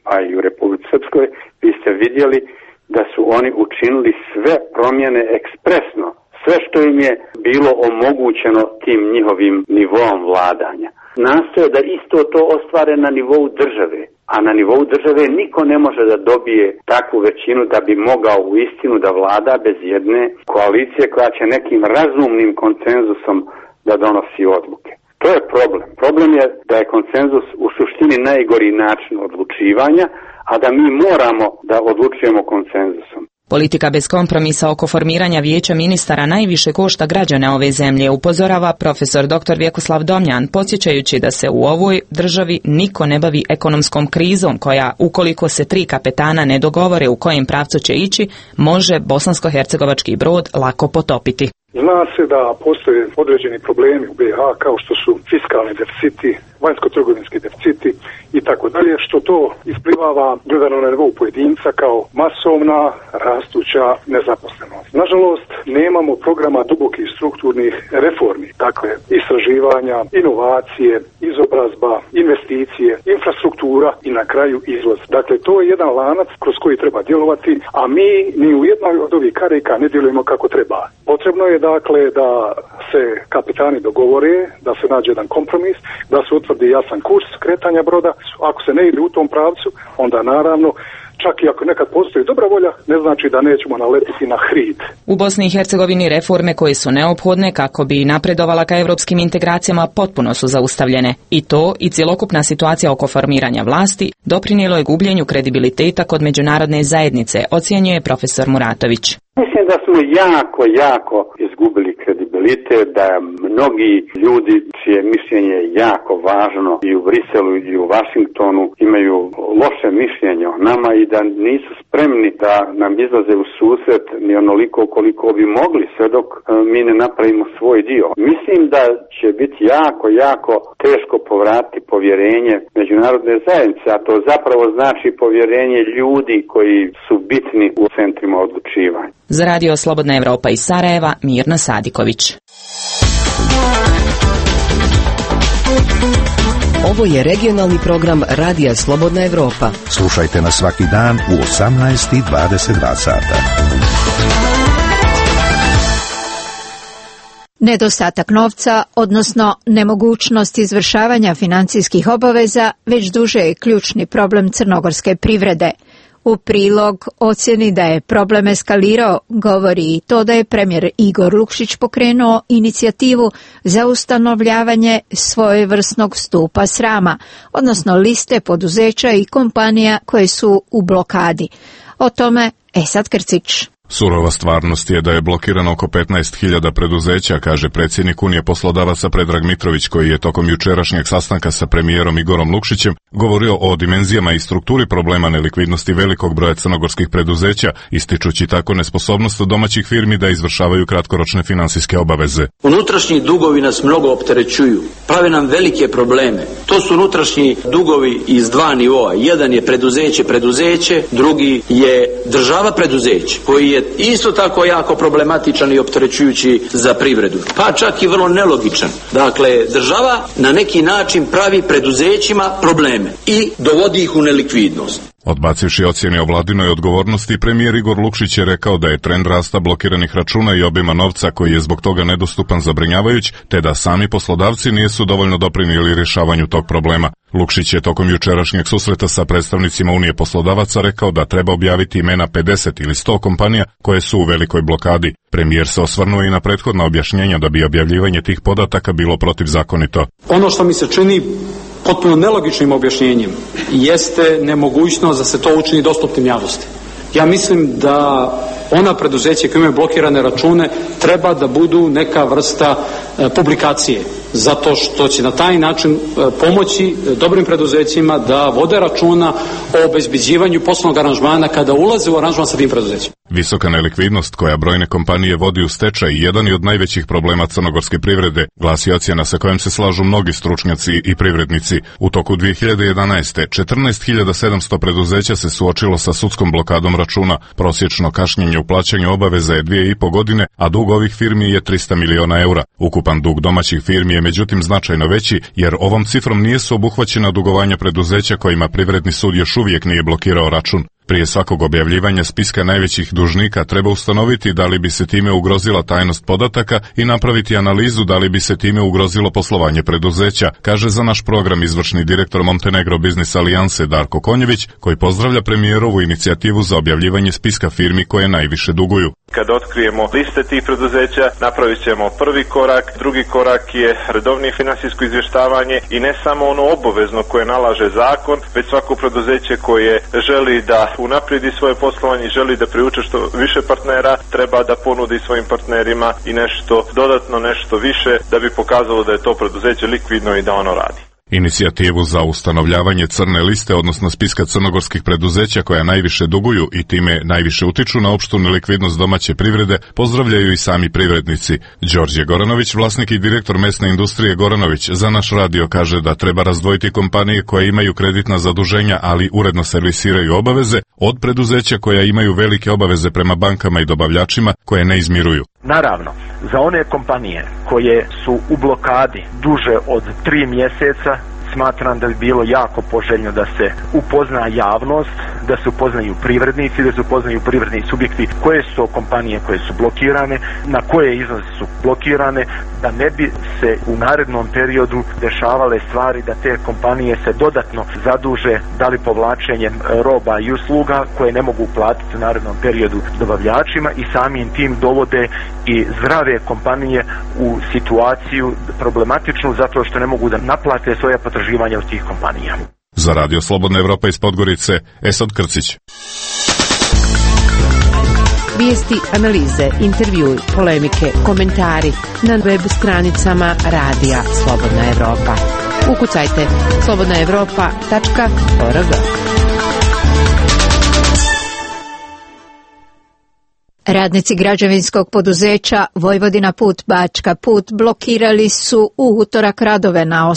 pa i u Republici Srpskoj, vi ste vidjeli da su oni učinili sve promjene ekspresno, sve što im je bilo omogućeno tim njihovim nivoom vladanja. Nastoje da isto to ostvare na nivou države, a na nivou države niko ne može da dobije takvu većinu da bi mogao u istinu da vlada bez jedne koalicije koja će nekim razumnim konsenzusom da donosi odluke. To je problem. Problem je da je konsenzus u suštini najgori način odlučivanja, a da mi moramo da odlučujemo konsenzusom. Politika bez kompromisa oko formiranja vijeća ministara najviše košta građane ove zemlje, upozorava profesor dr. Vjekoslav Domjan, podsjećajući da se u ovoj državi niko ne bavi ekonomskom krizom koja, ukoliko se 3 kapetana ne dogovore u kojem pravcu će ići, može bosansko-hercegovački brod lako potopiti. Zna se da postoje određeni problemi u BiH kao što su fiskalni deficiti, vanjsko-trgovinski deficiti i tako dalje, što to isplivava gledano na nivou pojedinca kao masovna rastuća nezaposlenost. Nažalost, nemamo programa dubokih strukturnih reformi, dakle istraživanja, inovacije, izobrazba, investicije, infrastruktura i na kraju izvoz. Dakle, to je jedan lanac kroz koji treba djelovati, a mi ni u jednoj od ovih karika ne djelujemo kako treba. Potrebno je dakle da se kapitani dogovore, da se nađe jedan kompromis, da se utvrdi jasan kurs kretanja broda. Ako se ne ide u tom pravcu, onda naravno čak i ako nekad postoji dobra volja, ne znači da nećemo naletiti na hrid. U Bosni i Hercegovini reforme koje su neophodne kako bi napredovala ka europskim integracijama potpuno su zaustavljene. I to i cjelokupna situacija oko formiranja vlasti doprinijelo je gubljenju kredibiliteta kod međunarodne zajednice, ocjenjuje profesor Muratović. Mislim da smo jako izgubili kredibilitet, da mnogi ljudi čije mišljenje je jako važno i u Briselu i u Vašingtonu imaju loše mišljenje o nama i da nisu spremni da nam izlaze u susret ni onoliko koliko bi mogli sve dok mi ne napravimo svoj dio. Mislim da će biti jako teško povratiti povjerenje međunarodne zajednice, a to zapravo znači povjerenje ljudi koji su bitni u centrima odlučivanja. Za Radio Slobodna Evropa iz Sarajeva, Mirna Sadiković. Ovo je regionalni program Radija Slobodna Evropa. Slušajte nas svaki dan u 18:22 sata. Nedostatak novca, odnosno nemogućnost izvršavanja financijskih obaveza, već duže je ključni problem crnogorske privrede. U prilog ocjeni da je problem eskalirao govori i to da je premijer Igor Lukšić pokrenuo inicijativu za ustanovljavanje svojevrsnog stupa srama, odnosno liste poduzeća i kompanija koje su u blokadi. O tome Esad Krcić. Surova stvarnost je da je blokirano oko 15.000 preduzeća, kaže predsjednik Unije poslodavaca Predrag Mitrović, koji je tokom jučerašnjeg sastanka sa premijerom Igorom Lukšićem govorio o dimenzijama i strukturi problema nelikvidnosti velikog broja crnogorskih preduzeća, ističući tako nesposobnost domaćih firmi da izvršavaju kratkoročne financijske obaveze. Unutrašnji dugovi nas mnogo opterećuju, prave nam velike probleme. To su unutrašnji dugovi iz 2 nivoa. Jedan je preduzeće, drugi je država preduzeće, koji je isto tako jako problematičan i opterećujući za privredu, pa čak i vrlo nelogičan. Dakle, država na neki način pravi preduzećima probleme i dovodi ih u nelikvidnost. Odbacivši ocjene o vladinoj odgovornosti, premijer Igor Lukšić je rekao da je trend rasta blokiranih računa i obima novca koji je zbog toga nedostupan zabrinjavajuć, te da sami poslodavci nisu dovoljno doprinijeli rješavanju tog problema. Lukšić je tokom jučerašnjeg susreta sa predstavnicima Unije poslodavaca rekao da treba objaviti imena 50 ili 100 kompanija koje su u velikoj blokadi. Premijer se osvrnuo i na prethodna objašnjenja da bi objavljivanje tih podataka bilo protivzakonito. Ono što mi se čini potpuno nelogičnim objašnjenjem jeste nemogućnost da se to učini dostupnim javnosti. Ja mislim da ona preduzeća koja imaju blokirane račune treba da budu neka vrsta publikacije, zato što će na taj način pomoći dobrim preduzećima da vode računa o obezbeđivanju poslovnog aranžmana kada ulaze u aranžman sa tim preduzećima. Visoka nelikvidnost koja brojne kompanije vodi u stečaj i jedan je od najvećih problema crnogorske privrede, glasi ocjena sa kojom se slažu mnogi stručnjaci i privrednici. U toku 2011. 14.700 preduzeća se suočilo sa sudskom blokadom računa. Prosječno kašnjenje u u plaćanju obaveza je 2,5 godine, a dug ovih firmi je 300 miliona eura. Ukupan dug domaćih firmi je međutim značajno veći, jer ovom cifrom nisu obuhvaćena dugovanja preduzeća kojima Privredni sud još uvijek nije blokirao račun. Prije svakog objavljivanja spiska najvećih dužnika treba ustanoviti da li bi se time ugrozila tajnost podataka i napraviti analizu da li bi se time ugrozilo poslovanje preduzeća, kaže za naš program izvršni direktor Montenegro Business Alijanse Darko Konjević, koji pozdravlja premijerovu inicijativu za objavljivanje spiska firmi koje najviše duguju. Kad otkrijemo liste tih preduzeća, napravit ćemo prvi korak, drugi korak je redovni finansijsko izvještavanje i ne samo ono obavezno koje nalaže zakon, već svako preduzeće koje želi da unaprijedi svoje poslovanje, želi da privuče što više partnera, treba da ponudi svojim partnerima i nešto dodatno, nešto više da bi pokazalo da je to preduzeće likvidno i da ono radi. Inicijativu za ustanovljavanje crne liste, odnosno spiska crnogorskih preduzeća koja najviše duguju i time najviše utiču na opštu nelikvidnost domaće privrede, pozdravljaju i sami privrednici. Đorđe Goranović, vlasnik i direktor mesne industrije Goranović, za naš radio kaže da treba razdvojiti kompanije koje imaju kreditna zaduženja, ali uredno servisiraju obaveze, od preduzeća koja imaju velike obaveze prema bankama i dobavljačima koje ne izmiruju. Naravno, za one kompanije koje su u blokadi duže od 3 mjeseca, smatram da bi bilo jako poželjno da se upozna javnost, da se upoznaju privrednici, da se upoznaju privredni subjekti koje su to kompanije koje su blokirane, na koje iznose su blokirane, da ne bi se u narednom periodu dešavale stvari da te kompanije se dodatno zaduže, da li povlačenjem roba i usluga koje ne mogu platiti u narednom periodu dobavljačima i samim tim dovode i zdrave kompanije u situaciju problematičnu zato što ne mogu da naplate svoja potraživanja od tih kompanija. Za Radio Slobodna Evropa iz Podgorice, Esad Krcić. Vijesti, analize, intervjui, polemike, komentari na web stranicama Radija Slobodna Evropa. Ukucajte slobodnaevropa.org. Radnici građevinskog poduzeća Vojvodina Put Bačka Put blokirali su u utorak radove na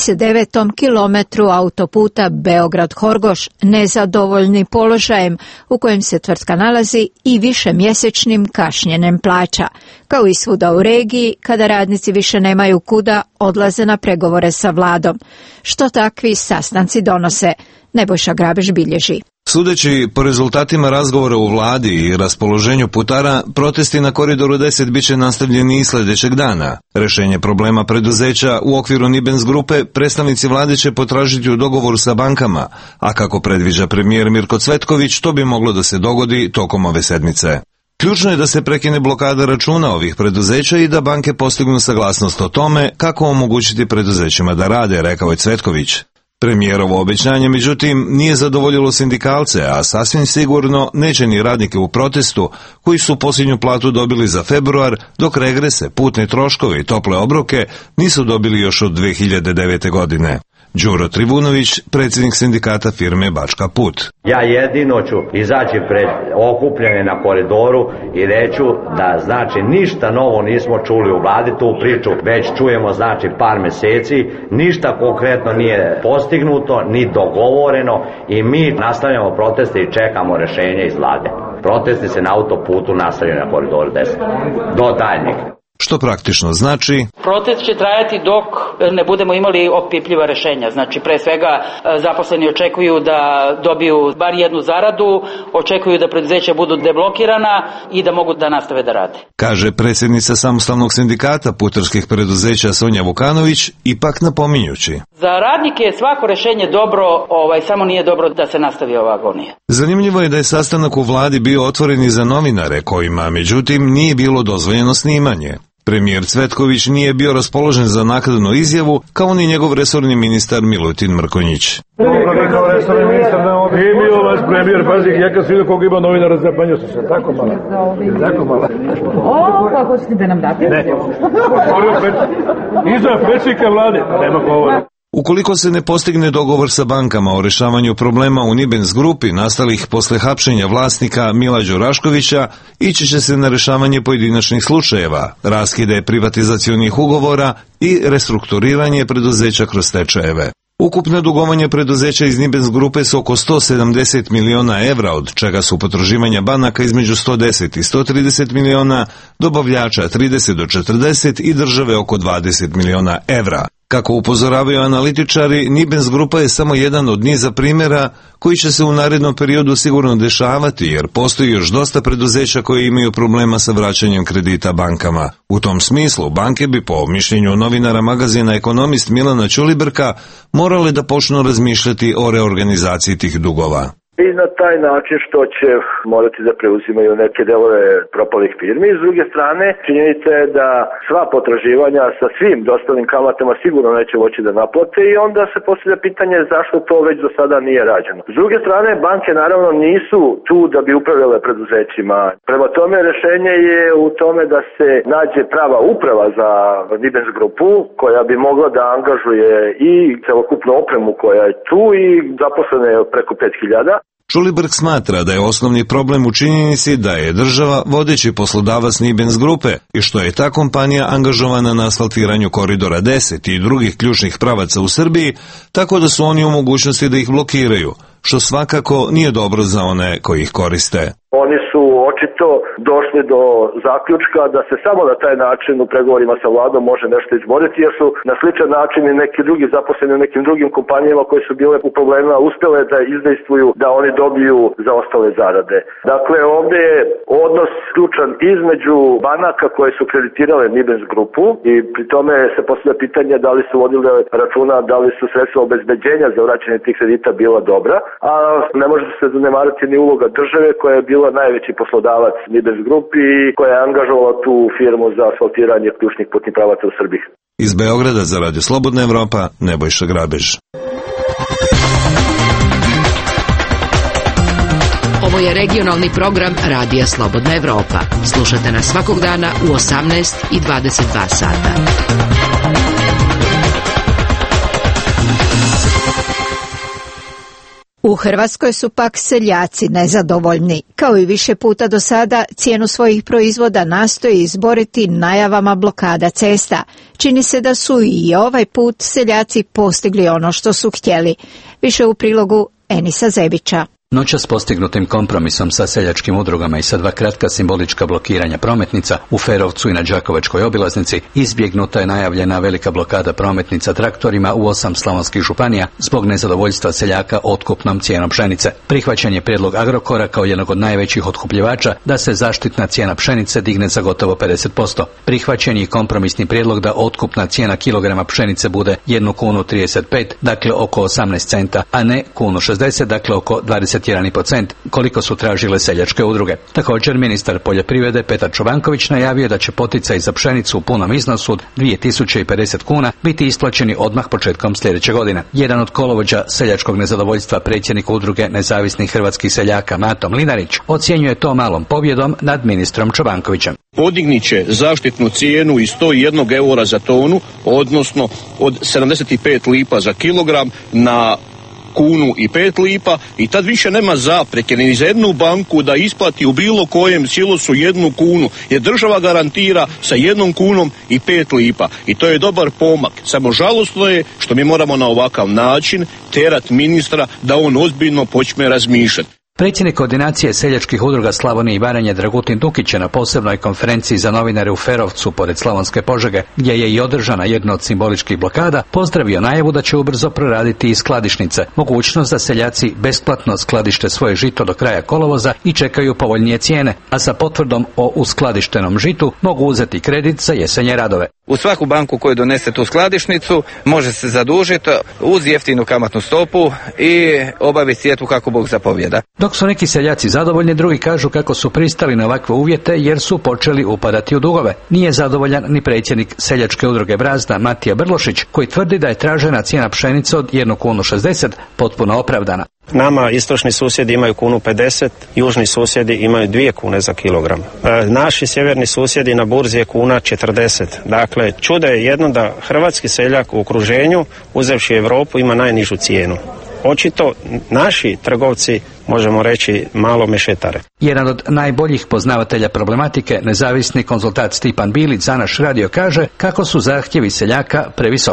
89. kilometru autoputa Beograd-Horgoš nezadovoljni položajem u kojem se tvrtka nalazi i višemjesečnim kašnjenjem plaća. Kao i svuda u regiji, kada radnici više nemaju kuda, odlaze na pregovore sa vladom. Što takvi sastanci donose? Nebojša Grabež bilježi. Sudeći po rezultatima razgovora u vladi i raspoloženju putara, protesti na koridoru 10 biće nastavljeni i sljedećeg dana. Rešenje problema preduzeća u okviru Nibens grupe predstavnici vlade će potražiti u dogovoru sa bankama, a kako predviđa premijer Mirko Cvetković, to bi moglo da se dogodi tokom ove sedmice. Ključno je da se prekine blokada računa ovih preduzeća i da banke postignu saglasnost o tome kako omogućiti preduzećima da rade, rekao je Cvetković. Premijerovo obećanje, međutim, nije zadovoljilo sindikalce, a sasvim sigurno neće ni radnike u protestu, koji su posljednju platu dobili za februar, dok regrese, putne troškove i tople obroke nisu dobili još od 2009. godine. Đuro Trivunović, predsjednik sindikata firme Bačka Put. Ja jedino ću izaći pred okupljene na koridoru i reću da znači ništa novo nismo čuli u vladi, tu priču već čujemo znači par mjeseci, ništa konkretno nije postignuto ni dogovoreno i mi nastavljamo proteste i čekamo rješenje iz vlade. Protesti se na autoputu nastavljaju na koridoru 10 do daljnjeg. Što praktično znači? Protest će trajati dok ne budemo imali opipljiva rješenja. Znači, pre svega zaposleni očekuju da dobiju bar jednu zaradu, očekuju da preduzeća budu deblokirana i da mogu da nastave da rade. Kaže predsjednica samostalnog sindikata putarskih preduzeća Sonja Vukanović, ipak napominjući. Za radnike je svako rješenje dobro, samo nije dobro da se nastavi ova agonija. Zanimljivo je da je sastanak u vladi bio otvoren i za novinare, kojima međutim nije bilo dozvoljeno snimanje. Premijer Cvetković nije bio raspoložen za naknadnu izjavu, kao ni njegov resorni ministar Milutin Mrkonjić. Kao resorni ministar nije bio vaš premijer, pazi, ja kad sam vidio koga ima novinara, zapanjio sam se, tako malo. Tako malo. Kako ćete da nam date? Ne. Iza predsjednika vlade, nema govora. Ukoliko se ne postigne dogovor sa bankama o rješavanju problema u Nibens grupi nastalih posle hapšenja vlasnika Mila Đuraškovića, ići će se na rješavanje pojedinačnih slučajeva, raskide privatizacionih ugovora i restrukturiranje preduzeća kroz stečajeve. Ukupno dugovanje preduzeća iz Nibens grupe su oko 170 miliona evra, od čega su potraživanja banaka između 110 i 130 miliona, dobavljača 30 do 40 i države oko 20 miliona evra. Kako upozoravaju analitičari, Nibens grupa je samo jedan od niza primjera koji će se u narednom periodu sigurno dešavati, jer postoji još dosta preduzeća koje imaju problema sa vraćanjem kredita bankama. U tom smislu, banke bi po mišljenju novinara magazina Ekonomist Milana Ćulibrka morale da počnu razmišljati o reorganizaciji tih dugova. I na taj način što će morati da preuzimaju neke delove propalih firmi. S druge strane, činjenica je da sva potraživanja sa svim dostalim kamatama sigurno neće moći da naplate i onda se postavlja pitanje zašto to već do sada nije rađeno. S druge strane, banke naravno nisu tu da bi upravljale preduzećima. Prema tome, rešenje je u tome da se nađe prava uprava za Nibens grupu koja bi mogla da angažuje i celokupnu opremu koja je tu i zaposlene preko 5.000. Ćulibrk smatra da je osnovni problem u činjenici da je država vodeći poslodavac Nibens grupe i što je ta kompanija angažovana na asfaltiranju koridora 10 i drugih ključnih pravaca u Srbiji, tako da su oni u mogućnosti da ih blokiraju, što svakako nije dobro za one koji ih koriste. Oni su očito došli do zaključka da se samo na taj način u pregovorima sa vladom može nešto izboriti, jer su na sličan način i neki drugi zaposleni u nekim drugim kompanijama koji su bile u problemima uspjele da izdejstvuju da oni dobiju zaostale zarade. Dakle, ovdje je odnos ključan između banaka koje su kreditirale Nibens grupu i pri tome se postavlja pitanje da li su vodile računa, da li su sredstva obezbeđenja za vraćanje tih kredita bila dobra, a ne može se zanemariti ni uloga države koja je bila najveći poslodavac Nibens grupi i koja je angažovala tu firmu za asfaltiranje ključnih putnih pravaca u Srbiji. Iz Beograda za Radio Slobodna Evropa, Nebojša Grabež. Ovo je regionalni program Radija Slobodna Evropa. Slušate nas svakog dana u 18 i 22 sata. U Hrvatskoj su pak seljaci nezadovoljni. Kao i više puta do sada, cijenu svojih proizvoda nastoji izboriti najavama blokada cesta. Čini se da su i ovaj put seljaci postigli ono što su htjeli. Više u prilogu Enisa Zebića. Noćas postignutim kompromisom sa seljačkim udrugama i sa 2 kratka simbolička blokiranja prometnica u Ferovcu i na Đakovačkoj obilaznici izbjegnuta je najavljena velika blokada prometnica traktorima u 8 slavonskih županija zbog nezadovoljstva seljaka otkupnom cijenom pšenice. Prihvaćen je prijedlog Agrokora kao jednog od najvećih otkupljivača da se zaštitna cijena pšenice digne za gotovo 50%. Prihvaćen je i kompromisni prijedlog da otkupna cijena kilograma pšenice bude 1,35 kunu, dakle oko 18 centa, a ne 1,60 kunu, dakle oko 21,5 koliko su tražile seljačke udruge. Također, ministar poljoprivrede Petar Čobanković najavio da će poticaj za pšenicu u punom iznosu od 2050 kuna biti isplaćeni odmah početkom sljedeće godine. Jedan od kolovođa seljačkog nezadovoljstva, predsjednik udruge nezavisnih hrvatskih seljaka Mato Mlinarić, ocjenjuje to malom pobjedom nad ministrom Čobankovićem. Podignit će zaštitnu cijenu iz 101 eura za tonu, odnosno od 75 lipa za kilogram na 1,05 kuna i tad više nema zapreke ni za jednu banku da isplati u bilo kojem silosu 1 kunu, jer država garantira sa 1,05 kunom i to je dobar pomak. Samo žalosno je što mi moramo na ovakav način terat ministra da on ozbiljno počne razmišljati. Predsjednik koordinacije seljačkih udruga Slavonije i Baranje Dragutin Dukić je na posebnoj konferenciji za novinare u Ferovcu pored Slavonske Požege, gdje je i održana jedna od simboličkih blokada, pozdravio najavu da će ubrzo proraditi i skladišnice, mogućnost da seljaci besplatno skladište svoje žito do kraja kolovoza i čekaju povoljnije cijene, a sa potvrdom o uskladištenom žitu mogu uzeti kredit za jesenje radove. U svaku banku koju donese tu skladišnicu može se zadužiti uz jeftinu kamatnu stopu i obaviti sjetvu kako Bog zapovjeda. Dok su neki seljaci zadovoljni, drugi kažu kako su pristali na ovakve uvjete jer su počeli upadati u dugove. Nije zadovoljan ni predsjednik seljačke udruge Brazda Matija Brlošić, koji tvrdi da je tražena cijena pšenice od 1,60 kunu potpuno opravdana. Nama istočni susjedi imaju 1,50 kunu, južni susjedi imaju 2 kune za kilogram. Naši sjeverni susjedi na burzi je 1,40 kuna. Dakle, čudo je jedno da hrvatski seljak u okruženju, uzevši Europu, ima najnižu cijenu. Očito naši trgovci, možemo reći, malo mešetare. Jedan od najboljih poznavatelja problematike, nezavisni konzultant Stipan Bilić za naš radio, kaže kako su zahtjevi seljaka previsoki.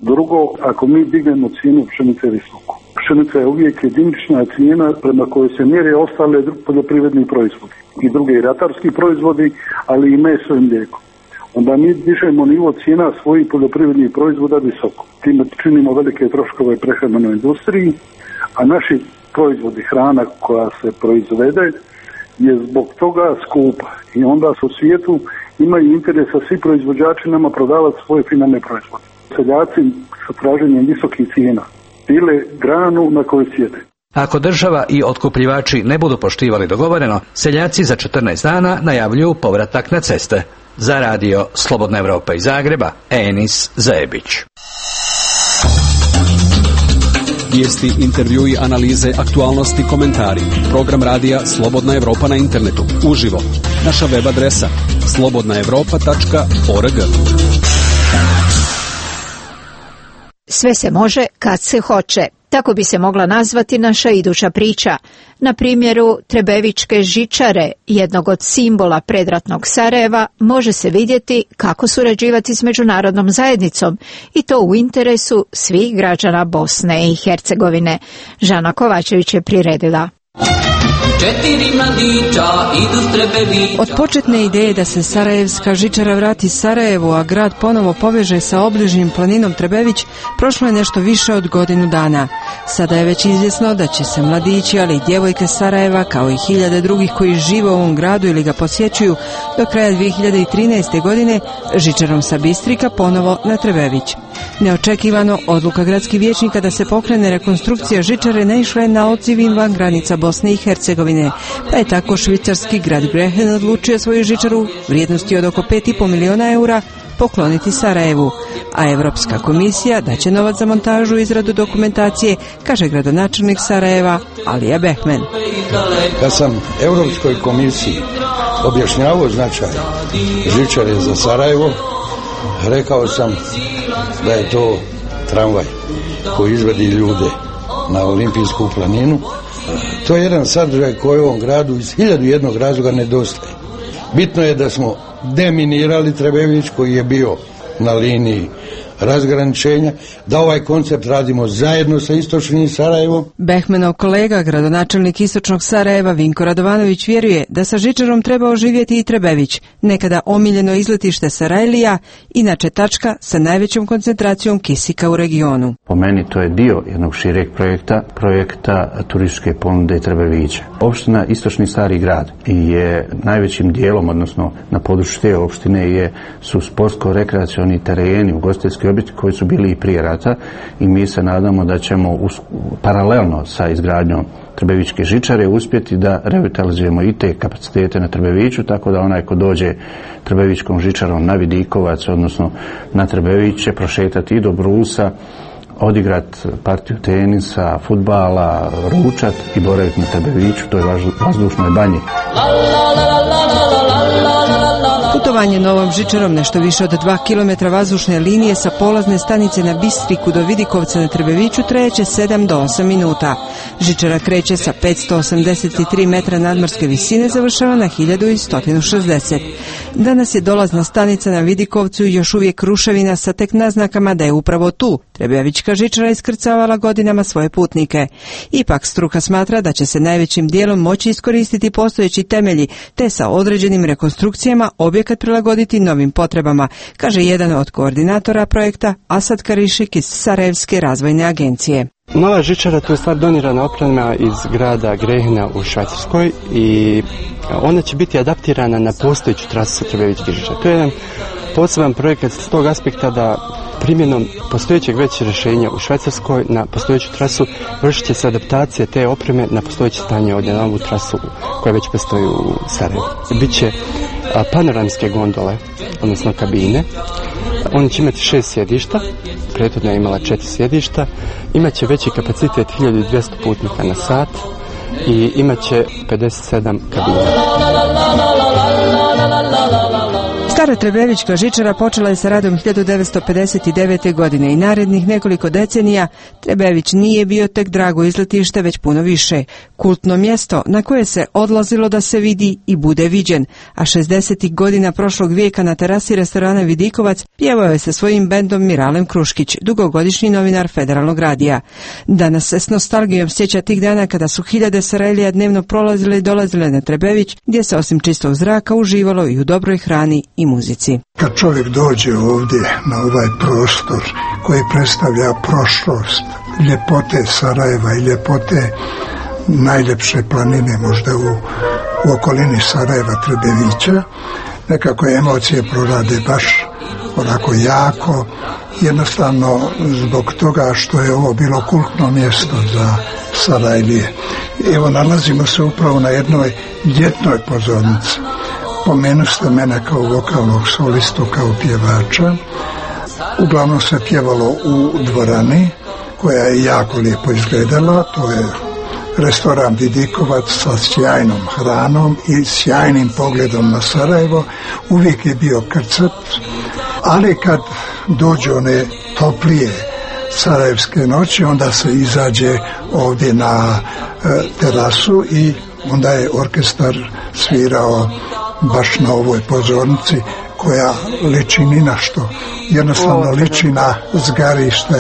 Drugo, ako mi dignemo cijenu pšenice visoko. Pšenica je uvijek jedinična cijena prema kojoj se mjere ostale poljoprivredni proizvodi i drugi ratarski proizvodi, ali i meso i mlijeko. Onda mi dižemo nivo cijena svojih poljoprivrednih proizvoda visoko. Time činimo velike troškove prehrambenoj industriji, a naši proizvodi, hrana koja se proizvede, je zbog toga skupa. I onda u svijetu imaju interesa svi proizvođači nama prodavati svoje finalne proizvode. Seljaci sa traženjem visokih cijena pile granu na kojoj sjede. Ako država i otkupljivači ne budu poštivali dogovoreno, seljaci za 14 dana najavljuju povratak na ceste. Za radio Slobodna Evropa iz Zagreba, Enis Zajebić. Vijesti, intervjui, analize, aktualnosti, komentari. Program radija Slobodna Evropa na internetu. Uživo. Naša web adresa slobodnaevropa.org. Sve se može kad se hoće. Tako bi se mogla nazvati naša iduća priča. Na primjeru Trebevičke žičare, jednog od simbola predratnog Sarajeva, može se vidjeti kako surađivati s međunarodnom zajednicom i to u interesu svih građana Bosne i Hercegovine. Žana Kovačević je priredila. Od početne ideje da se Sarajevska žičara vrati Sarajevu, a grad ponovo poveže sa obližnjim planinom Trebević, prošlo je nešto više od godinu dana. Sada je već izvjesno da će se mladići, ali i djevojke Sarajeva, kao i hiljade drugih koji žive u ovom gradu ili ga posjećuju, do kraja 2013. godine žičarom sa Bistrika ponovo na Trebević. Neočekivano, odluka gradskih vijećnika da se pokrene rekonstrukcija žičare naišla je na odziv van granica Bosne i Hercegovine, pa je tako švicarski grad Grehen odlučio svoju žičaru vrijednosti od oko 5,5 miliona eura pokloniti Sarajevu, a Europska komisija daće novac za montažu i izradu dokumentacije, kaže gradonačelnik Sarajeva Alija Behmen. Kad sam Europskoj komisiji objašnjavao značaj žičare za Sarajevo, rekao sam da je to tramvaj koji izvedi ljude na Olimpijsku planinu. To je jedan sadržaj koji u ovom gradu iz 1001 razloga nedostaje. Bitno je da smo deminirali Trebević koji je bio na liniji razgraničenja, da ovaj koncept radimo zajedno sa istočnim Sarajevom. Behmenov kolega, gradonačelnik istočnog Sarajeva Vinko Radovanović, vjeruje da sa žičarom treba oživjeti i Trebević, nekada omiljeno izletište Sarajlija, inače tačka sa najvećom koncentracijom kisika u regionu. Po meni to je dio jednog šireg projekta turističke ponude Trebevića. Opština Istočni Stari grad je najvećim dijelom, odnosno na području te opštine su sportsko-rekreacioni tereni, ugostiteljski objekti koji su bili i prije rata i mi se nadamo da ćemo paralelno sa izgradnjom Trebevičke žičare uspjeti da revitalizujemo i te kapacitete na Trebeviću, tako da onaj ko dođe Trebevičkom žičarom na Vidikovac, odnosno na Trebević, će prošetati i do Brusa, odigrat partiju tenisa, fudbala, ručat i boraviti na Trebeviću, to je vazdušnoj banji. Putovanje novom žičarom nešto više od 2 km vazdušne linije sa polazne stanice na Bistriku do Vidikovca na Trebeviću trajeće 7 do 8 minuta. Žičara kreće sa 583 metra nadmorske visine, završava na 1160. Danas je dolazna stanica na Vidikovcu još uvijek ruševina sa tek naznakama da je upravo tu Trebevička žičara iskrcavala godinama svoje putnike. Ipak struka smatra da će se najvećim dijelom moći iskoristiti postojeći temelji, te sa određenim rekonstrukcijama objekat prilagoditi novim potrebama, kaže jedan od koordinatora projekta Asad Karišik iz Sarajevske razvojne agencije. Nova žičara to je stvar donirana oprema iz grada Grehena u Švajcarskoj i ona će biti adaptirana na postojeću trasu Trebevičke žičare. To je jedan poseban projekat s tog aspekta da primjenom postojećeg već rješenja u Švajcarskoj na postojeću trasu vršit će se adaptacija te opreme na postojeće stanje ovdje na novu trasu koja već postoji u Sarajevu. Biće panoramske gondole, odnosno kabine. Oni će imati 6 sjedišta, prethodno je imala 4 sjedišta, imat će veći kapacitet 1200 putnika na sat i imat će 57 kabina. Stara Trebevićka žičara počela je sa radom 1959. godine i narednih nekoliko decenija Trebević nije bio tek drago izletište, već puno više. Kultno mjesto na koje se odlazilo da se vidi i bude viđen, a 60. godina prošlog vijeka na terasi restorana Vidikovac pjevao je sa svojim bendom Miralem Kruškić, dugogodišnji novinar Federalnog radija. Danas se s nostalgijom sjeća tih dana kada su hiljade Sarajlija dnevno prolazile i dolazile na Trebević, gdje se osim čistog zraka uživalo i u dobroj hrani i muzici. Kad čovjek dođe ovdje na ovaj prostor koji predstavlja prošlost, ljepote Sarajeva i ljepote najljepše planine možda u okolini Sarajeva, Trebevića, nekako emocije prorade baš onako jako, jednostavno zbog toga što je ovo bilo kultno mjesto za Sarajlije. Evo, nalazimo se upravo na jednoj ljetnoj pozornici. Pomenu ste mene kao vokalnog solistu, kao pjevača. Uglavnom se pjevalo u dvorani koja je jako lijepo izgledala. To je restoran Vidikovac sa sjajnom hranom i sjajnim pogledom na Sarajevo. Uvijek je bio krcat, ali kad dođu one toplije sarajevske noći, onda se izađe ovdje na terasu i onda je orkestar svirao baš na ovoj pozornici koja liči ni na što. Jednostavno liči na zgarište.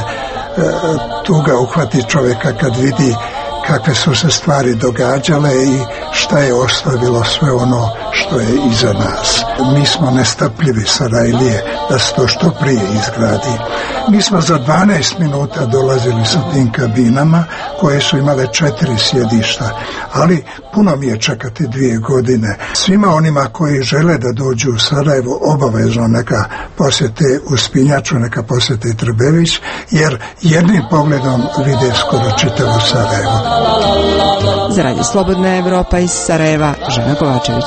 Tuga uhvati čovjeka kad vidi kakve su se stvari događale i šta je ostavilo sve ono što je iza nas. Mi smo nestrpljivi Sarajlije da se to što prije izgradi. Mi smo za 12 minuta dolazili sa tim kabinama koje su imale 4 sjedišta, ali puno mi je čekati 2 godine. Svima onima koji žele da dođu u Sarajevo obavezno neka posjete Uspinjaču, neka posjete Trebević, jer jednim pogledom vide skoro čitavo Sarajevo. Za Radio Slobodna Evropa iz Sarajeva, Žena Kovačević.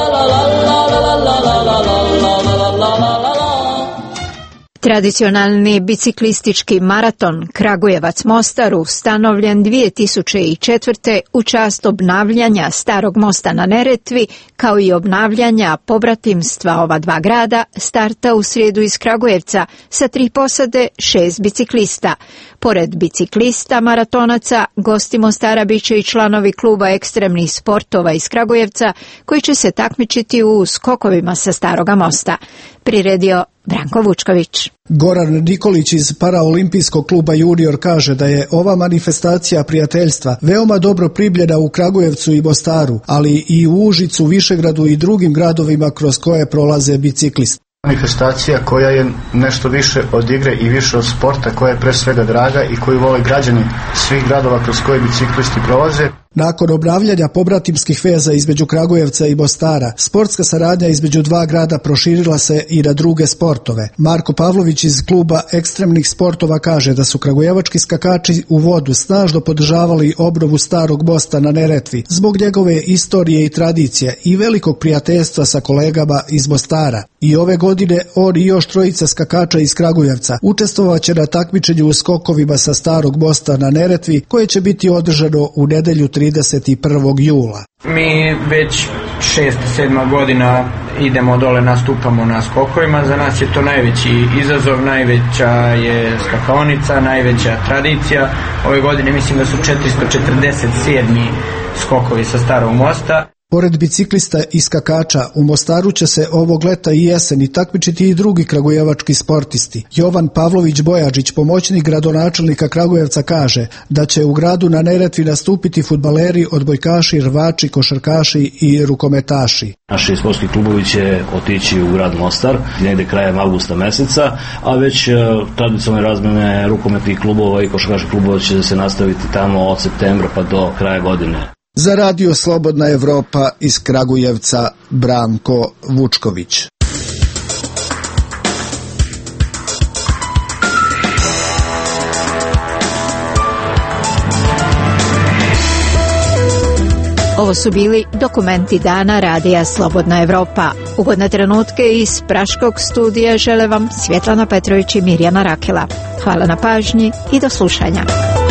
Tradicionalni biciklistički maraton Kragujevac-Mostar ustanovljen 2004. u čast obnavljanja starog mosta na Neretvi, kao i obnavljanja pobratimstva ova dva grada, starta u srijedu iz Kragujevca sa 3 posade, 6 biciklista. Pored biciklista maratonaca, gosti Mostara biće i članovi kluba ekstremnih sportova iz Kragujevca, koji će se takmičiti u skokovima sa staroga mosta. Priredio Branko Vučković. Goran Nikolić iz paraolimpijskog kluba Junior kaže da je ova manifestacija prijateljstva veoma dobro primljena u Kragujevcu i Mostaru, ali i u Užicu, Višegradu i drugim gradovima kroz koje prolaze biciklisti. Manifestacija koja je nešto više od igre i više od sporta, koja je pre svega draga i koju vole građani svih gradova kroz koje biciklisti prolaze. Nakon obnavljanja pobratimskih veza između Kragujevca i Mostara, sportska saradnja između dva grada proširila se i na druge sportove. Marko Pavlović iz kluba ekstremnih sportova kaže da su kragujevački skakači u vodu snažno podržavali obnovu starog mosta na Neretvi zbog njegove istorije i tradicije i velikog prijateljstva sa kolegama iz Mostara. I ove godine on i još 3 skakača iz Kragujevca učestvovaće na takmičenju u skokovima sa starog mosta na Neretvi, koje će biti održano u nedjelju 31. jula. Mi već 6-7 godina idemo dole, nastupamo na skokovima. Za nas je to najveći izazov, najveća je skakaonica, najveća tradicija. Ove godine mislim da su 447 skokovi sa starog mosta. Pored biciklista i skakača, u Mostaru će se ovog leta i jeseni takmičiti i drugi kragujevački sportisti. Jovan Pavlović Bojađić, pomoćnik gradonačelnika Kragujevca, kaže da će u gradu na Neretvi nastupiti fudbaleri, odbojkaši, rvači, košarkaši i rukometaši. Naši sportski klubovi će otići u grad Mostar negdje krajem avgusta mjeseca, a već tradicionalne razmjene rukometnih klubova i košarkaških klubova će se nastaviti tamo od septembra pa do kraja godine. Za Radio Slobodna Evropa iz Kragujevca, Branko Vučković. Ovo su bili dokumenti dana Radija Slobodna Evropa. Ugodne trenutke iz Praškog studija žele vam Svjetlana Petrović i Mirjana Rakela. Hvala na pažnji i do slušanja.